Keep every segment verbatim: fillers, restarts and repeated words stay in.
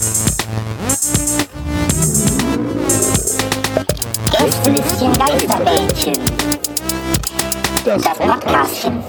Gästelistchen Geisterbällchen. Das Podcastchen.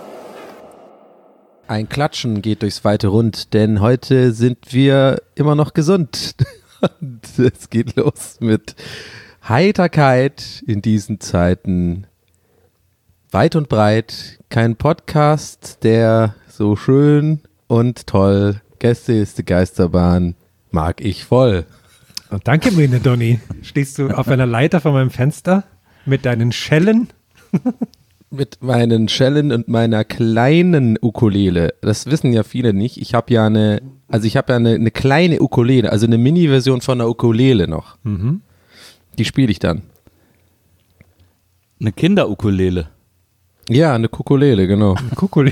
Ein Klatschen geht durchs weite Rund, denn heute sind wir immer noch gesund. Und es geht los mit Heiterkeit in diesen Zeiten. Weit und breit, kein Podcast, der so schön und toll, Gästeliste Geisterbahn, mag ich voll. Oh, danke, Mene Donny. Stehst du auf einer Leiter vor meinem Fenster mit deinen Schellen? Mit meinen Schellen und meiner kleinen Ukulele. Das wissen ja viele nicht. Ich habe ja eine, also ich habe ja eine, eine kleine Ukulele, also eine Mini-Version von einer Ukulele noch. Mhm. Die spiele ich dann. Eine Kinder-Ukulele. Ja, eine Ukulele, genau. Eine Ukulele.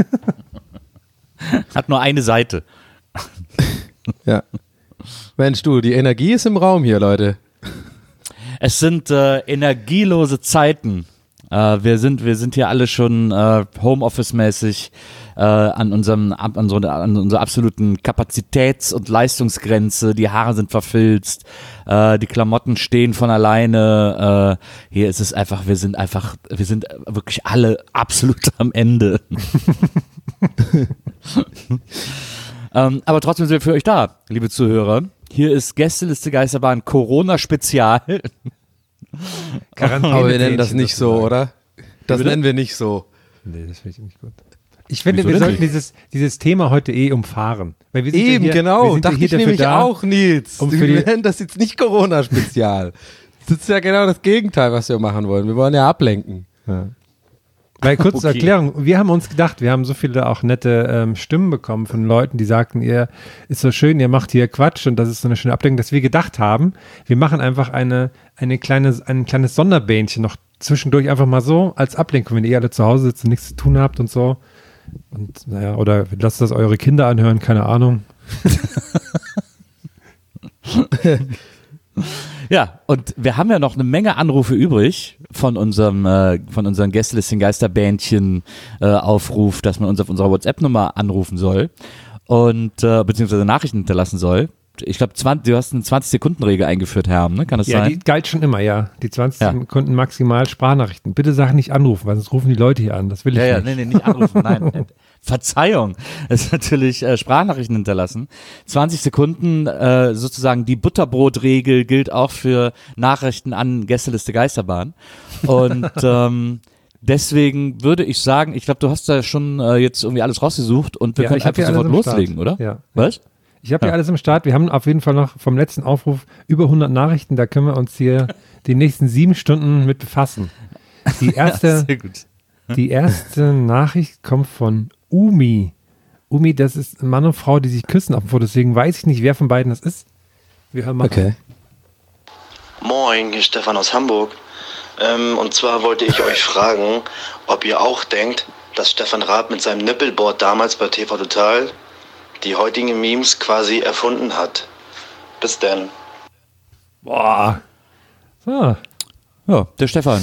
Hat nur eine Seite. Ja. Mensch, du, die Energie ist im Raum hier, Leute. Es sind äh, energielose Zeiten. Äh, wir sind, wir sind hier alle schon äh, Homeoffice-mäßig äh, an unserem, an, unserer, an unserer absoluten Kapazitäts- und Leistungsgrenze. Die Haare sind verfilzt, äh, die Klamotten stehen von alleine. Äh, hier ist es einfach, wir sind einfach, wir sind wirklich alle absolut am Ende. ähm, aber trotzdem sind wir für euch da, liebe Zuhörer. Hier ist Gästeliste Geisterbahn Corona-Spezial. Aber wir nennen das nicht so, oder? Das nennen wir nicht so. Nee, das finde ich nicht gut. Ich finde, Wieso wir denn sollten nicht? dieses, dieses Thema heute eh umfahren. Weil wir sind Eben, ja hier, wir genau. sind ja Dachte hier ich dafür nämlich da, auch, Nils. um wir für die- nennen das jetzt nicht Corona-Spezial. Das ist ja genau das Gegenteil, was wir machen wollen. Wir wollen ja ablenken. Ja. Weil kurz zur Okay. Erklärung, wir haben uns gedacht, wir haben so viele auch nette ähm, Stimmen bekommen von Leuten, die sagten, ihr ist so schön, ihr macht hier Quatsch und das ist so eine schöne Ablenkung, dass wir gedacht haben, wir machen einfach eine, eine kleine, ein kleines Sonderbähnchen noch zwischendurch einfach mal so als Ablenkung, wenn ihr alle zu Hause sitzt und nichts zu tun habt und so. Und naja, oder lasst das eure Kinder anhören, keine Ahnung. Ja, und wir haben ja noch eine Menge Anrufe übrig von unserem äh, von unseren Gästelistchen Geisterbändchen äh, Aufruf, dass man uns auf unserer WhatsApp-Nummer anrufen soll und äh, beziehungsweise Nachrichten hinterlassen soll. Ich glaube, du hast eine zwanzig-Sekunden-Regel eingeführt, Herr, ne? Kann das Ja, sein? die galt schon immer, ja. Die zwanzig Ja. Sekunden maximal Sprachnachrichten. Bitte sag nicht anrufen, weil sonst rufen die Leute hier an. Das will ich Ja, ja, nicht. nee, nee, nicht anrufen, nein. Äh, Verzeihung. Es ist natürlich äh, Sprachnachrichten hinterlassen. zwanzig Sekunden, äh, sozusagen die Butterbrotregel gilt auch für Nachrichten an Gästeliste Geisterbahn. Und ähm, deswegen würde ich sagen, ich glaube, du hast da schon äh, jetzt irgendwie alles rausgesucht und wir Ja, können ich hab einfach hier sofort alles am loslegen, Start. oder? Ja. Was? Ich habe Ja. hier alles im Start. Wir haben auf jeden Fall noch vom letzten Aufruf über hundert Nachrichten. Da können wir uns hier die nächsten sieben Stunden mit befassen. Die erste, Sehr gut. die erste Nachricht kommt von Umi. Umi, das ist ein Mann und Frau, die sich küssen auf dem Foto. Deswegen weiß ich nicht, wer von beiden das ist. Wir hören mal. Okay. Moin, hier ist Stefan aus Hamburg. Ähm, und zwar wollte ich euch fragen, ob ihr auch denkt, dass Stefan Raab mit seinem Nippelboard damals bei T V Total die heutigen Memes quasi erfunden hat. Bis denn. Boah. So. Ja, der Stefan.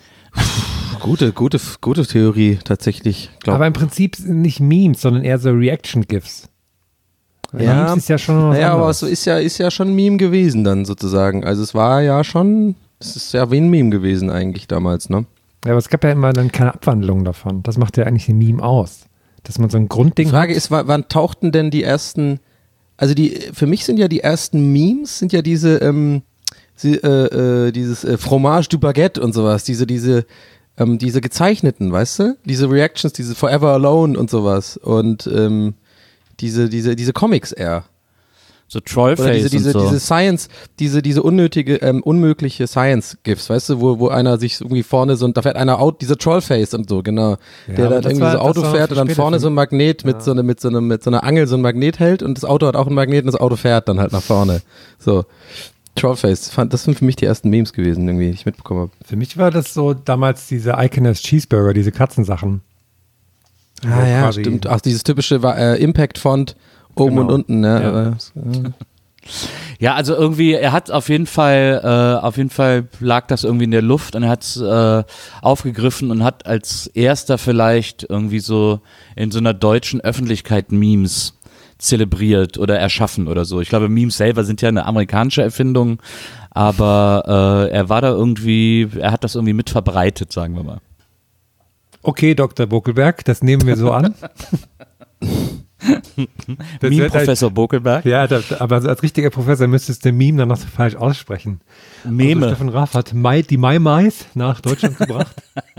Gute, gute, gute Theorie tatsächlich. Glaub. Aber im Prinzip sind nicht Memes, sondern eher so Reaction-GIFs. Ja, Memes ist ja schon was naja, aber anderes. so ist ja, ist ja schon ein Meme gewesen dann sozusagen. Also es war ja schon, es ist ja wie ein Meme gewesen eigentlich damals, ne? Ja, aber es gab ja immer dann keine Abwandlung davon. Das macht ja eigentlich ein Meme aus. Dass man so ein Grundding Die Frage hat. ist, wann, wann tauchten denn die ersten, also die, für mich sind ja die ersten Memes, sind ja diese, ähm, sie, äh, äh, dieses äh, Fromage du Baguette und sowas, diese, diese, ähm, diese gezeichneten, weißt du? Diese Reactions, diese Forever Alone und sowas und ähm, diese, diese, diese Comics eher. So Trollface Oder diese, diese, und so. diese Science, diese, diese unnötige, ähm, unmögliche Science-Gifts, weißt du, wo, wo einer sich irgendwie vorne so, und da fährt einer out, dieser Trollface und so, genau, Ja, der aber dann das irgendwie war- so das Auto war fährt für und dann später vorne für so ein mich. Magnet mit so einer, mit so einer, mit so einer Angel so ein Magnet hält und das Auto hat auch ein Magnet und das Auto fährt dann halt nach vorne. So. Trollface, fand, das sind für mich die ersten Memes gewesen, irgendwie, die ich mitbekommen habe. Für mich war das so damals diese Iconess Cheeseburger, diese Katzensachen. Ah Wo ja, quasi- stimmt. Ach, dieses typische äh, Impact-Font oben Genau. und unten, ne? Ja. Aber, äh, Ja, also irgendwie, er hat auf jeden Fall, äh, auf jeden Fall lag das irgendwie in der Luft und er hat es äh, aufgegriffen und hat als erster vielleicht irgendwie so in so einer deutschen Öffentlichkeit Memes zelebriert oder erschaffen oder so. Ich glaube, Memes selber sind ja eine amerikanische Erfindung, aber äh, er war da irgendwie, er hat das irgendwie mit verbreitet, sagen wir mal. Okay, Doktor Bokelberg, das nehmen wir so an. Meme-Professor halt, Bokelberg. Ja, das, aber als richtiger Professor müsstest du Meme dann noch so falsch aussprechen. Meme. Also Stefan Raff hat Mai, die Mai-Mais nach Deutschland gebracht.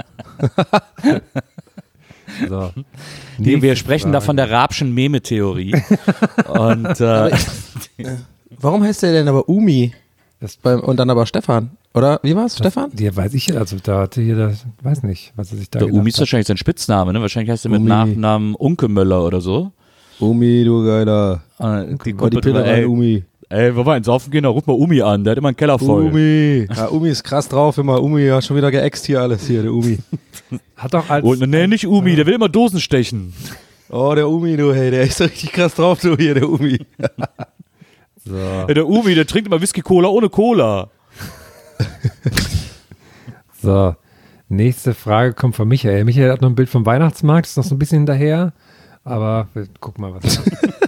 So. Nee, wir sprechen da von der Raabschen Meme-Theorie. Und, äh, Warum heißt der denn aber Umi? Das beim, und dann aber Stefan, oder? Wie war es, Stefan? Ja, weiß ich, also da hatte hier, das, weiß nicht, was er sich da der gedacht Umi ist hat. wahrscheinlich sein Spitzname, ne? Wahrscheinlich heißt er mit Umi. Nachnamen Unke Möller oder so. Umi, du Geiler. Äh, die War die Pille ey, rein, Umi. ey, wir wollen ins Saufen gehen, dann ruf mal Umi an, der hat immer einen Keller voll. Umi. Ja, Umi ist krass drauf immer. Umi hat schon wieder geäxt hier alles hier, der Umi. Hat doch als, Und nee, nicht Umi, der will immer Dosen stechen. Oh, der Umi, du, hey, der ist richtig krass drauf, du hier, der Umi. so. Ja, der Umi, der trinkt immer Whisky-Cola ohne Cola. So, nächste Frage kommt von Michael. Michael hat noch ein Bild vom Weihnachtsmarkt, ist noch so ein bisschen hinterher, aber wir gucken mal, was.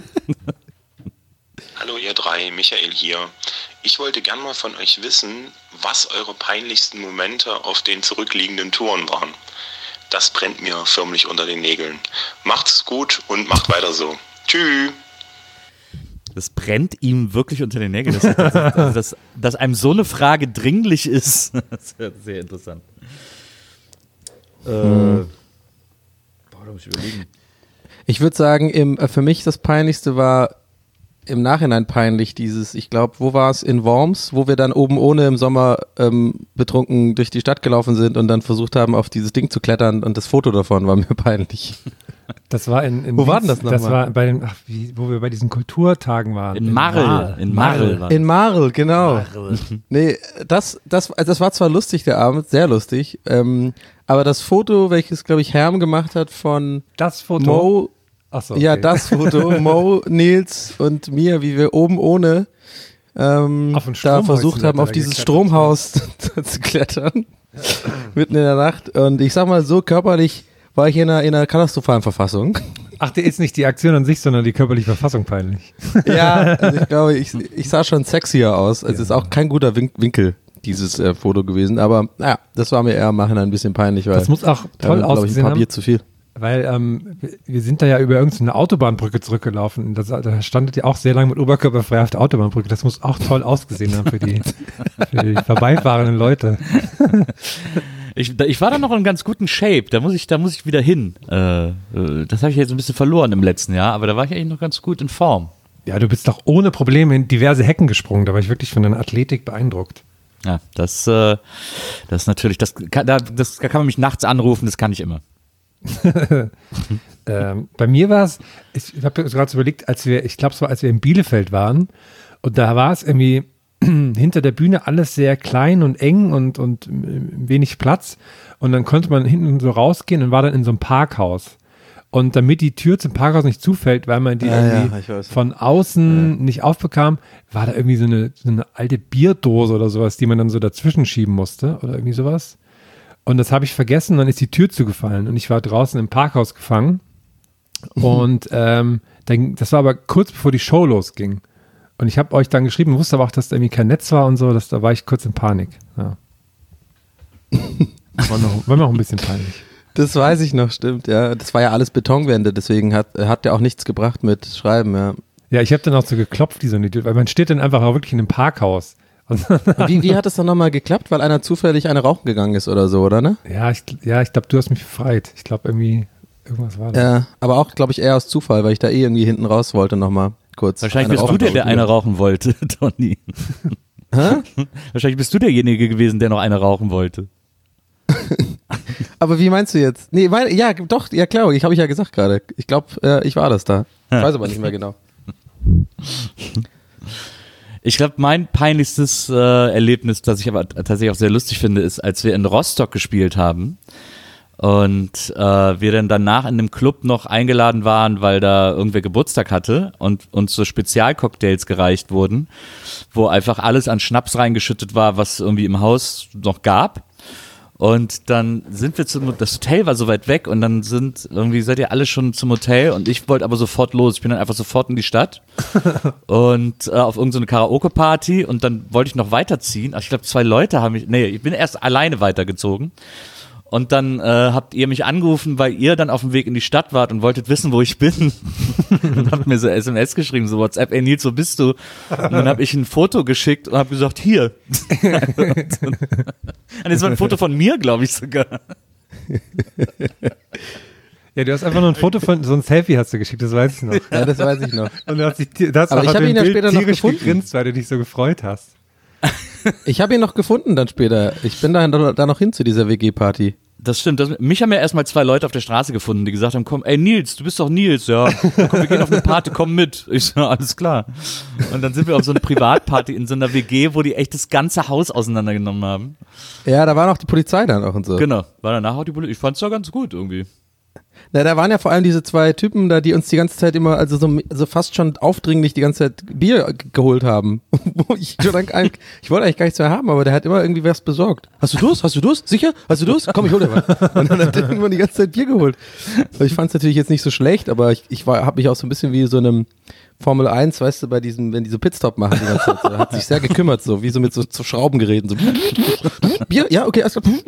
Hallo ihr drei, Michael hier. Ich wollte gern mal von euch wissen, was eure peinlichsten Momente auf den zurückliegenden Touren waren. Das brennt mir förmlich unter den Nägeln. Macht's gut und macht weiter so. Tschüss. Das brennt ihm wirklich unter den Nägeln. Das, das, das, dass einem so eine Frage dringlich ist, das ist ja sehr interessant. Äh, hm. Boah, da muss ich überlegen. Ich würde sagen, im, für mich das Peinlichste war im Nachhinein peinlich dieses, ich glaube, wo war es, in Worms, wo wir dann oben ohne im Sommer ähm, betrunken durch die Stadt gelaufen sind und dann versucht haben, auf dieses Ding zu klettern und das Foto davon war mir peinlich. Das war in, in Wo war denn das nochmal? Das war bei den, ach, wie, wo wir bei diesen Kulturtagen waren. In Marl. In Marl. In Marl, genau. Marl. Nee, das, das, also das war zwar lustig, der Abend, sehr lustig, ähm, aber das Foto, welches, glaube ich, Herm gemacht hat von das Foto? Mo, ach so, okay. Ja, das Foto, Mo, Nils und mir, wie wir oben ohne ähm, da versucht haben, auf dieses Stromhaus zu klettern, mitten in der Nacht. Und ich sag mal, so körperlich war ich in einer, in einer katastrophalen Verfassung. Ach, dir ist nicht die Aktion an sich, sondern die körperliche Verfassung peinlich. Ja, also ich glaube, ich, ich sah schon sexier aus. Also es ist auch kein guter Win- Winkel, dieses äh, Foto gewesen. Aber naja, das war mir eher im Nachhinein ein bisschen peinlich, weil das muss auch toll da, ausgesehen ich, ein paar Bier haben, zu viel. Weil ähm, wir sind da ja über irgendeine Autobahnbrücke zurückgelaufen. Das, da standet ja auch sehr lange mit Oberkörper frei auf der Autobahnbrücke. Das muss auch toll ausgesehen haben für die, für die vorbeifahrenden Leute. Ich, ich war da noch in ganz guten Shape, da muss ich, da muss ich wieder hin. Äh, das habe ich jetzt ein bisschen verloren im letzten Jahr, aber da war ich eigentlich noch ganz gut in Form. Ja, du bist doch ohne Probleme in diverse Hecken gesprungen, da war ich wirklich von deiner Athletik beeindruckt. Ja, das, äh, das natürlich, das kann, da, das da kann man mich nachts anrufen, das kann ich immer. ähm, bei mir war es, ich habe gerade so überlegt, als wir, ich glaube es war, als wir in Bielefeld waren und da war es irgendwie hinter der Bühne alles sehr klein und eng und, und wenig Platz und dann konnte man hinten so rausgehen und war dann in so einem Parkhaus und damit die Tür zum Parkhaus nicht zufällt, weil man die ja, irgendwie ja, von außen ja. nicht aufbekam, war da irgendwie so eine, so eine alte Bierdose oder sowas, die man dann so dazwischen schieben musste oder irgendwie sowas und das habe ich vergessen, dann ist die Tür zugefallen und ich war draußen im Parkhaus gefangen und ähm, dann, das war aber kurz bevor die Show losging. Und ich habe euch dann geschrieben, wusste aber auch, dass da irgendwie kein Netz war und so, dass, da war ich kurz in Panik. Ja. War, noch, war mir auch ein bisschen peinlich. Das weiß ich noch, stimmt, ja. Das war ja alles Betonwände, deswegen hat, hat ja auch nichts gebracht mit Schreiben, ja. Ja, ich habe dann auch so geklopft, wie so ein Idiot, weil man steht dann einfach auch wirklich in einem Parkhaus. wie, wie hat es dann nochmal geklappt? Weil einer zufällig eine rauchen gegangen ist oder so, oder ne? Ja, ich, ja, ich glaube, du hast mich befreit. Ich glaube, irgendwie, irgendwas war da. Ja, aber auch, glaube ich, eher aus Zufall, weil ich da eh irgendwie hinten raus wollte nochmal. Kurz. Wahrscheinlich bist du der, der eine rauchen wollte, Toni. Hä? Wahrscheinlich bist du derjenige gewesen, der noch eine rauchen wollte. Aber wie meinst du jetzt? Nee, mein, ja, doch, ja klar, ich habe ich ja gesagt gerade. Ich glaube, äh, ich war das da. Ich weiß aber nicht mehr genau. Ich glaube, mein peinlichstes äh, Erlebnis, das ich aber tatsächlich auch sehr lustig finde, ist, als wir in Rostock gespielt haben. Und äh, wir dann danach in dem Club noch eingeladen waren, weil da irgendwer Geburtstag hatte und uns so Spezialcocktails gereicht wurden, wo einfach alles an Schnaps reingeschüttet war, was irgendwie im Haus noch gab. Und dann sind wir zum, das Hotel war so weit weg und dann sind, irgendwie seid ihr alle schon zum Hotel und ich wollte aber sofort los. Ich bin dann einfach sofort in die Stadt und äh, auf irgendeine Karaoke-Party und dann wollte ich noch weiterziehen. Also ich glaube, zwei Leute haben mich, nee, ich bin erst alleine weitergezogen. Und dann äh, habt ihr mich angerufen, weil ihr dann auf dem Weg in die Stadt wart und wolltet wissen, wo ich bin. Und habt mir so S M S geschrieben, so WhatsApp, ey Nils, wo bist du? Und dann habe ich ein Foto geschickt und habe gesagt, hier. Und das war ein Foto von mir, glaube ich sogar. Ja, du hast einfach nur ein Foto von, so ein Selfie hast du geschickt, das weiß ich noch. Ja, das weiß ich noch. Und du hast dich, das Aber ich habe ihn ja später noch gefunden. gegrinst, weil du dich so gefreut hast. Ich habe ihn noch gefunden dann später. Ich bin da, da noch hin zu dieser W G-Party. Das stimmt. Das, mich haben ja erstmal zwei Leute auf der Straße gefunden, die gesagt haben, komm, ey Nils, du bist doch Nils, ja. Komm, wir gehen auf eine Party, komm mit. Ich so, alles klar. Und dann sind wir auf so eine Privatparty in so einer W G, wo die echt das ganze Haus auseinandergenommen haben. Ja, da war noch die Polizei dann auch und so. Genau, war danach auch die Polizei. Ich fand's ja ganz gut irgendwie. Na, da waren ja vor allem diese zwei Typen da, die uns die ganze Zeit immer, also so also fast schon aufdringlich die ganze Zeit Bier g- geholt haben. Wo ich, schon eigentlich, ich wollte eigentlich gar nichts mehr haben, aber der hat immer irgendwie was besorgt. Hast du Durst? Hast du Durst? Sicher? Hast du Durst? Komm, ich hol dir was. Und dann hat er irgendwann die ganze Zeit Bier geholt. Also ich fand es natürlich jetzt nicht so schlecht, aber ich, ich habe mich auch so ein bisschen wie so einem Formel eins, weißt du, bei diesem, wenn die so Pitstop machen die ganze Zeit, so, hat sich sehr gekümmert, so wie so mit so, so Schraubengeräten. So. Bier? Ja, okay, alles klar.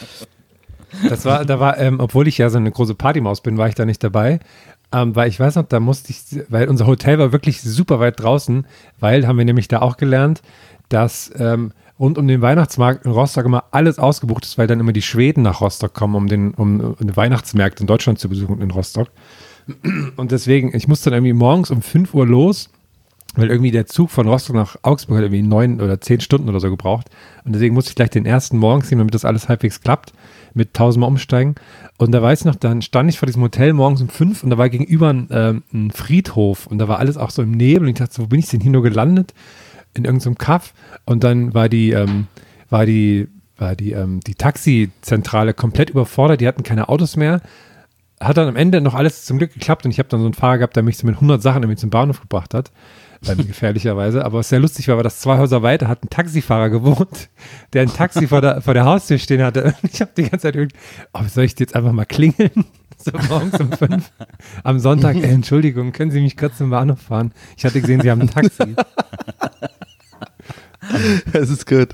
Das war, da war, ähm, obwohl ich ja so eine große Partymaus bin, war ich da nicht dabei. Ähm, weil ich weiß noch, da musste ich, weil unser Hotel war wirklich super weit draußen, weil, haben wir nämlich da auch gelernt, dass ähm, rund um den Weihnachtsmarkt in Rostock immer alles ausgebucht ist, weil dann immer die Schweden nach Rostock kommen, um den, um, um den Weihnachtsmarkt in Deutschland zu besuchen, in Rostock. Und deswegen, ich musste dann irgendwie morgens um fünf Uhr los, weil irgendwie der Zug von Rostock nach Augsburg hat irgendwie neun oder zehn Stunden oder so gebraucht. Und deswegen musste ich gleich den ersten morgens nehmen, damit das alles halbwegs klappt, mit tausendmal umsteigen. Und da weiß ich noch, dann stand ich vor diesem Hotel morgens um fünf und da war gegenüber ein, ähm, ein Friedhof und da war alles auch so im Nebel und ich dachte so, wo bin ich denn hier nur gelandet? In irgendeinem Kaff. Und dann war die, ähm, war die, war die, ähm, die Taxizentrale komplett überfordert, die hatten keine Autos mehr. Hat dann am Ende noch alles zum Glück geklappt und ich habe dann so einen Fahrer gehabt, der mich so mit hundert Sachen irgendwie zum Bahnhof gebracht hat. Ähm, gefährlicherweise, aber was sehr lustig war, war, dass zwei Häuser weiter hat ein Taxifahrer gewohnt, der ein Taxi vor der, vor der Haustür stehen hatte. Und ich habe die ganze Zeit gedacht, oh, soll ich jetzt einfach mal klingeln? So morgens um fünf am Sonntag, ey, Entschuldigung, können Sie mich kurz zum Bahnhof fahren? Ich hatte gesehen, Sie haben ein Taxi. Das ist gut.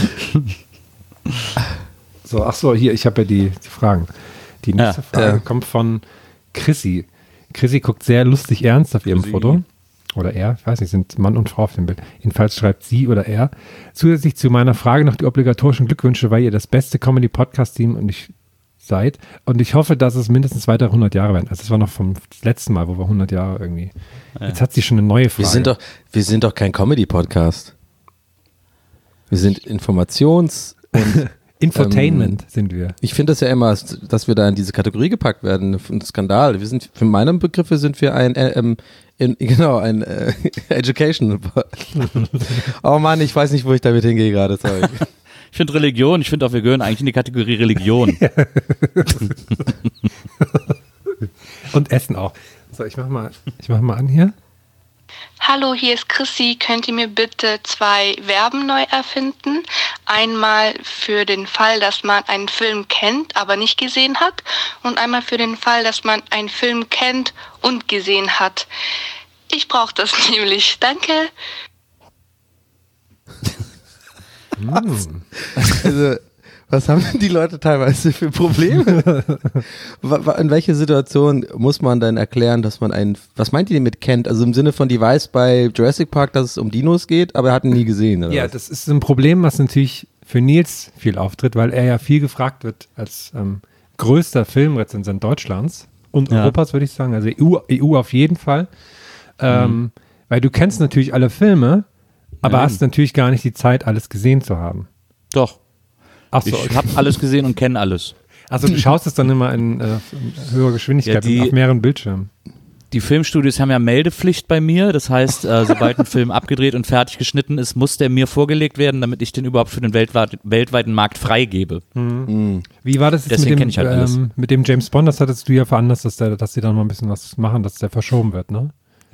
So, ach so, hier, ich habe ja die, die Fragen. Die nächste Ja, Frage ja. kommt von Chrissy. Chrissy guckt sehr lustig ernst auf ihrem Chrissy. Foto. Oder er, ich weiß nicht, sind Mann und Frau auf dem Bild. Jedenfalls schreibt sie oder er. Zusätzlich zu meiner Frage noch die obligatorischen Glückwünsche, weil ihr das beste Comedy-Podcast-Team und ich seid. Und ich hoffe, dass es mindestens weitere hundert Jahre werden. Also das war noch vom letzten Mal, wo wir hundert Jahre irgendwie. Ja. Jetzt hat sie schon eine neue Frage. Wir sind doch, wir sind doch kein Comedy-Podcast. Wir sind Informations- und Infotainment ähm, sind wir. ich finde das ja immer, dass wir da in diese Kategorie gepackt werden, ein Skandal. Wir sind, für meine Begriffe sind wir ein, äh, ähm, in, genau, ein äh, Education. Oh Mann, ich weiß nicht, wo ich damit hingehe gerade, sorry. Ich finde Religion, ich finde auch, wir gehören eigentlich in die Kategorie Religion. Und Essen auch. So, ich mach mal, ich mach mal an hier. Hallo, hier ist Chrissy. Könnt ihr mir bitte zwei Verben neu erfinden? Einmal für den Fall, dass man einen Film kennt, aber nicht gesehen hat. Und einmal für den Fall, dass man einen Film kennt und gesehen hat. Ich brauche das nämlich. Danke. Was? Also, was haben denn die Leute teilweise für Probleme? Wa- wa- In welche Situation muss man dann erklären, dass man einen, was meint ihr denn mit kennt? Also im Sinne von, die weiß bei Jurassic Park, dass es um Dinos geht, aber er hat ihn nie gesehen, oder Ja, was? das ist ein Problem, was natürlich für Nils viel auftritt, weil er ja viel gefragt wird als ähm, größter Filmrezensent Deutschlands und Ja. Europas, würde ich sagen. Also E U, E U auf jeden Fall. Ähm, Mhm. Weil du kennst natürlich alle Filme, aber Ja. hast natürlich gar nicht die Zeit, alles gesehen zu haben. Doch, Ach so, ich habe alles gesehen und kenne alles. also du schaust es dann immer in, äh, in höherer Geschwindigkeit Ja, die- und auf mehreren Bildschirmen. Die Filmstudios haben ja Meldepflicht bei mir. Das heißt, äh, sobald ein Film abgedreht und fertig geschnitten ist, muss der mir vorgelegt werden, damit ich den überhaupt für den weltweit, weltweiten Markt freigebe. Wie war das jetzt Deswegen mit kenn ich dem, halt alles. ähm, mit dem James Bond? Das hattest du ja veranlasst, dass, der, dass sie dann mal ein bisschen was machen, dass der verschoben wird, ne?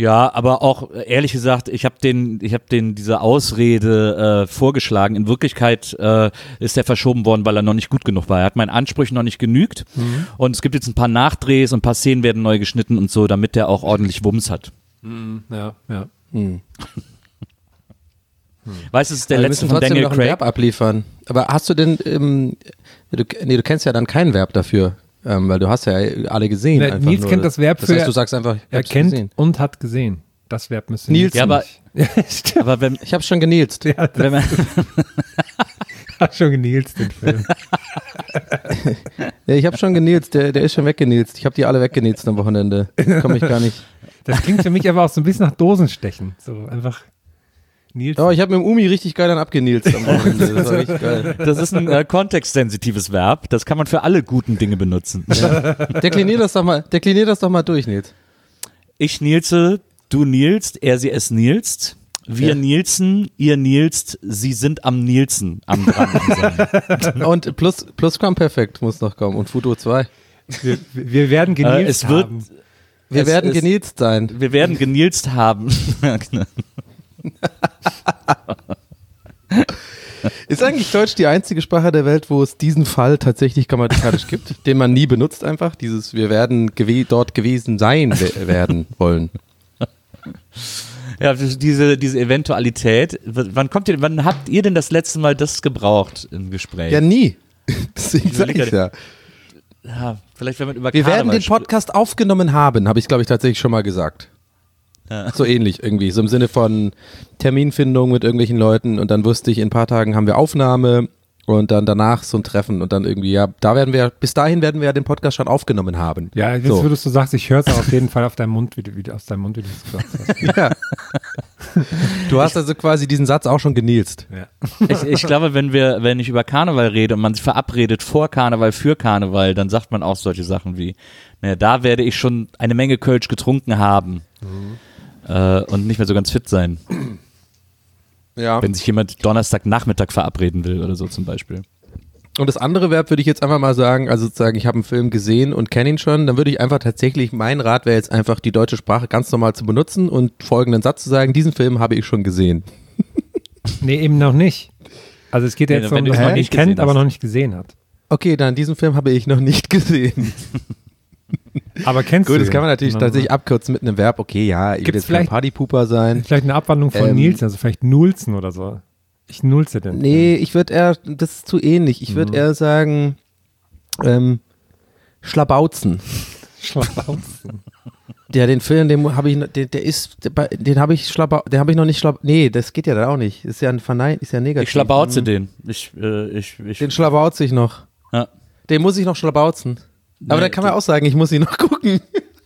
Ja, aber auch ehrlich gesagt, ich habe den, ich habe den diese Ausrede äh, vorgeschlagen. In Wirklichkeit äh, ist der verschoben worden, weil er noch nicht gut genug war. Er hat meinen Ansprüchen noch nicht genügt. Mhm. Und es gibt jetzt ein paar Nachdrehs und ein paar Szenen werden neu geschnitten und so, damit der auch ordentlich Wumms hat. Mhm. Ja, ja. Hm. Weißt du, es ist der Aber wir letzte müssen von trotzdem Daniel noch ein Craig. Verb abliefern. Aber hast du denn, ähm, du, nee, du kennst ja dann kein Verb dafür, ähm, weil du hast ja alle gesehen. Na, einfach Nils nur. kennt das Verb Das für, heißt, du sagst einfach, ich er hab's kennt gesehen. und hat gesehen. Das Verb müsste Nils. Ja, aber, Ja, stimmt. aber wenn, Ich hab's schon genilzt. Ja, das wenn man, hat schon genilzt, den Film. Ja, ich hab schon genilzt, der, der ist schon weggenilzt. Ich hab die alle weggenilzt am Wochenende. Komm ich gar nicht. Das klingt für mich aber auch so ein bisschen nach Dosenstechen. So einfach Nils. Oh, ich habe mit dem Umi richtig geil dann abgenilzt am Wochenende. Das war richtig geil. das ist ein äh, kontextsensitives Verb. Das kann man für alle guten Dinge benutzen. Deklinier das doch mal, deklinier das doch mal durch, Nils. Ich nilze, du nilst, er, sie, es nilst. Wir Ja. nilzen, ihr nilst, sie sind am Nilzen, am dran. am sein. Und plus, Plusquamperfekt muss noch kommen und Futur zwei. Wir, wir werden genilzt Äh, es wird- haben. Wir Es werden ist- genilzt sein. Wir werden genilzt haben. Ist eigentlich Deutsch die einzige Sprache der Welt, wo es diesen Fall tatsächlich grammatikalisch gibt, den man nie benutzt einfach? Dieses wir werden gewe dort gewesen sein we werden wollen. Ja, diese, diese Eventualität. W- Wann kommt ihr, wann habt ihr denn das letzte Mal das gebraucht im Gespräch? Ja, nie. Deswegen Ich sag überlege ich ja. Ja, vielleicht wenn man über Wir werden Karneval den Podcast aufgenommen haben, habe ich glaube ich tatsächlich schon mal gesagt. Ja. So ähnlich irgendwie, so im Sinne von Terminfindung mit irgendwelchen Leuten und dann wusste ich, in ein paar Tagen haben wir Aufnahme und dann danach so ein Treffen und dann irgendwie, ja, da werden wir, bis dahin werden wir ja den Podcast schon aufgenommen haben. Ja, jetzt So. würdest du sagst, ich höre es auf jeden Fall auf deinem Mund, wie du, wie du, aus deinem Mund, wie du es gesagt hast. Ja. Du hast also quasi diesen Satz auch schon genilzt. Ja. Ich, ich glaube, wenn wir, wenn ich über Karneval rede und man sich verabredet vor Karneval, für Karneval, dann sagt man auch solche Sachen wie, naja, da werde ich schon eine Menge Kölsch getrunken haben äh, und nicht mehr so ganz fit sein, Ja. wenn sich jemand Donnerstagnachmittag verabreden will oder so zum Beispiel. Und das andere Verb würde ich jetzt einfach mal sagen, also sozusagen, ich habe einen Film gesehen und kenne ihn schon, dann würde ich einfach tatsächlich, mein Rat wäre jetzt einfach, die deutsche Sprache ganz normal zu benutzen und folgenden Satz zu sagen, diesen Film habe ich schon gesehen. Nee, eben noch nicht. Also es geht ja Nee, jetzt wenn um, du dass es man noch ihn nicht kennt, gesehen aber hast. noch nicht gesehen hat. Okay, dann diesen Film habe ich noch nicht gesehen. Aber kennst Gut, du das ihn? kann man natürlich Na, tatsächlich abkürzen mit einem Verb, okay, ja, ich will Gibt's jetzt kein vielleicht- Partypooper sein. Vielleicht eine Abwandlung von Ähm, Nielsen, also vielleicht Nulzen oder so. Ich nulze den. Nee, ich würde eher, das ist zu ähnlich, ich würde Mhm. eher sagen, ähm, Schlabauzen. Schlauzen. Ja, den Film, den habe ich, noch- der, der ist, den habe ich Schlabau, den habe ich noch nicht Schlab, nee, das geht ja dann auch nicht. Ist ja ein Vernein, ist ja negativ. Ich schlabauze den. Ich, äh, ich, ich, Den schlabauze ich noch. ja. Den muss ich noch schlabauzen. Aber Nee, da kann man auch sagen, ich muss ihn noch gucken.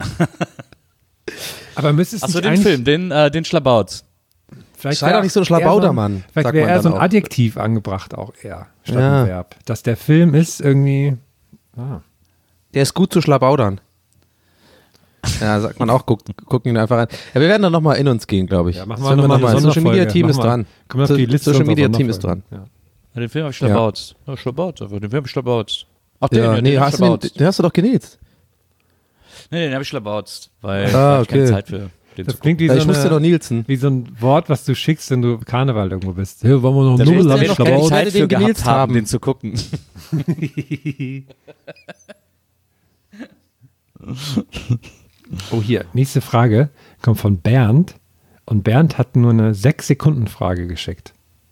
Aber müsste es Achso, nicht den eigentlich, Film, den, äh, den schlabauzt. vielleicht Sei wär doch nicht so ein eher Schlabaudermann, Vielleicht sagt wäre man eher so ein dann auch. Adjektiv angebracht auch eher, statt Ja. ein Verb. Dass der Film ist irgendwie, ah. Der ist gut zu schlabaudern. Ja, sagt man auch, guck, gucken ihn einfach an. Ja, wir werden dann nochmal in uns gehen, glaube ich. Ja, machen Sollen wir nochmal eine Social Media Sonderfolge. Team ist Machen wir- dran. Kommen wir auf die So- Liste Social unserer Media Team ist dran. Sonderfolgen. Ja. Ja, den Film habe ich schlabauzt. Ja, schlabauzt, aber den Film habe ich schlabauzt. Ach, den, Ja, den, nee, den hab ich hast du den, schlabauzt. den hast du doch genäht. Nee, den habe ich schlabauzt, weil Ah, da hab ich keine okay. Zeit für den Das zu klingt wie Weil so, ich musste doch eine, Nielsen. wie so ein Wort, was du schickst, wenn du Karneval irgendwo bist. Hey, wollen wir noch Da Nubbel werde haben, ich noch keine keine Schlabauze? Zeit Zeit den für genilzt gehabt haben, haben. den zu gucken. Oh, hier, nächste Frage kommt von Bernd. Und Bernd hat nur eine sechs Sekunden Frage geschickt.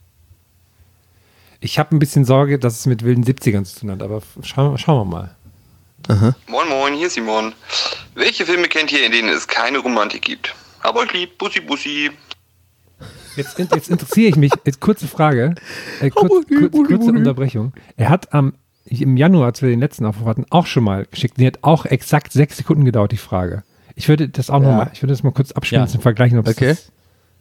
Ich habe ein bisschen Sorge, dass es mit wilden siebzigern zu tun hat, aber schauen, schauen wir mal. Moin Moin, hier ist Simon. Welche Filme kennt ihr, in denen es keine Romantik gibt? Aber euch lieb, Bussi Bussi. Jetzt, jetzt interessiere ich mich, jetzt kurze Frage, äh, kurz, kurz, kurze Unterbrechung. Er hat am, im Januar, als wir den letzten Aufruf hatten, auch schon mal geschickt. Die hat auch exakt sechs Sekunden gedauert, die Frage. Ich würde das auch Ja. nochmal, ich würde das mal kurz abspielen Ja. zum Vergleichen. Ob es Okay. das,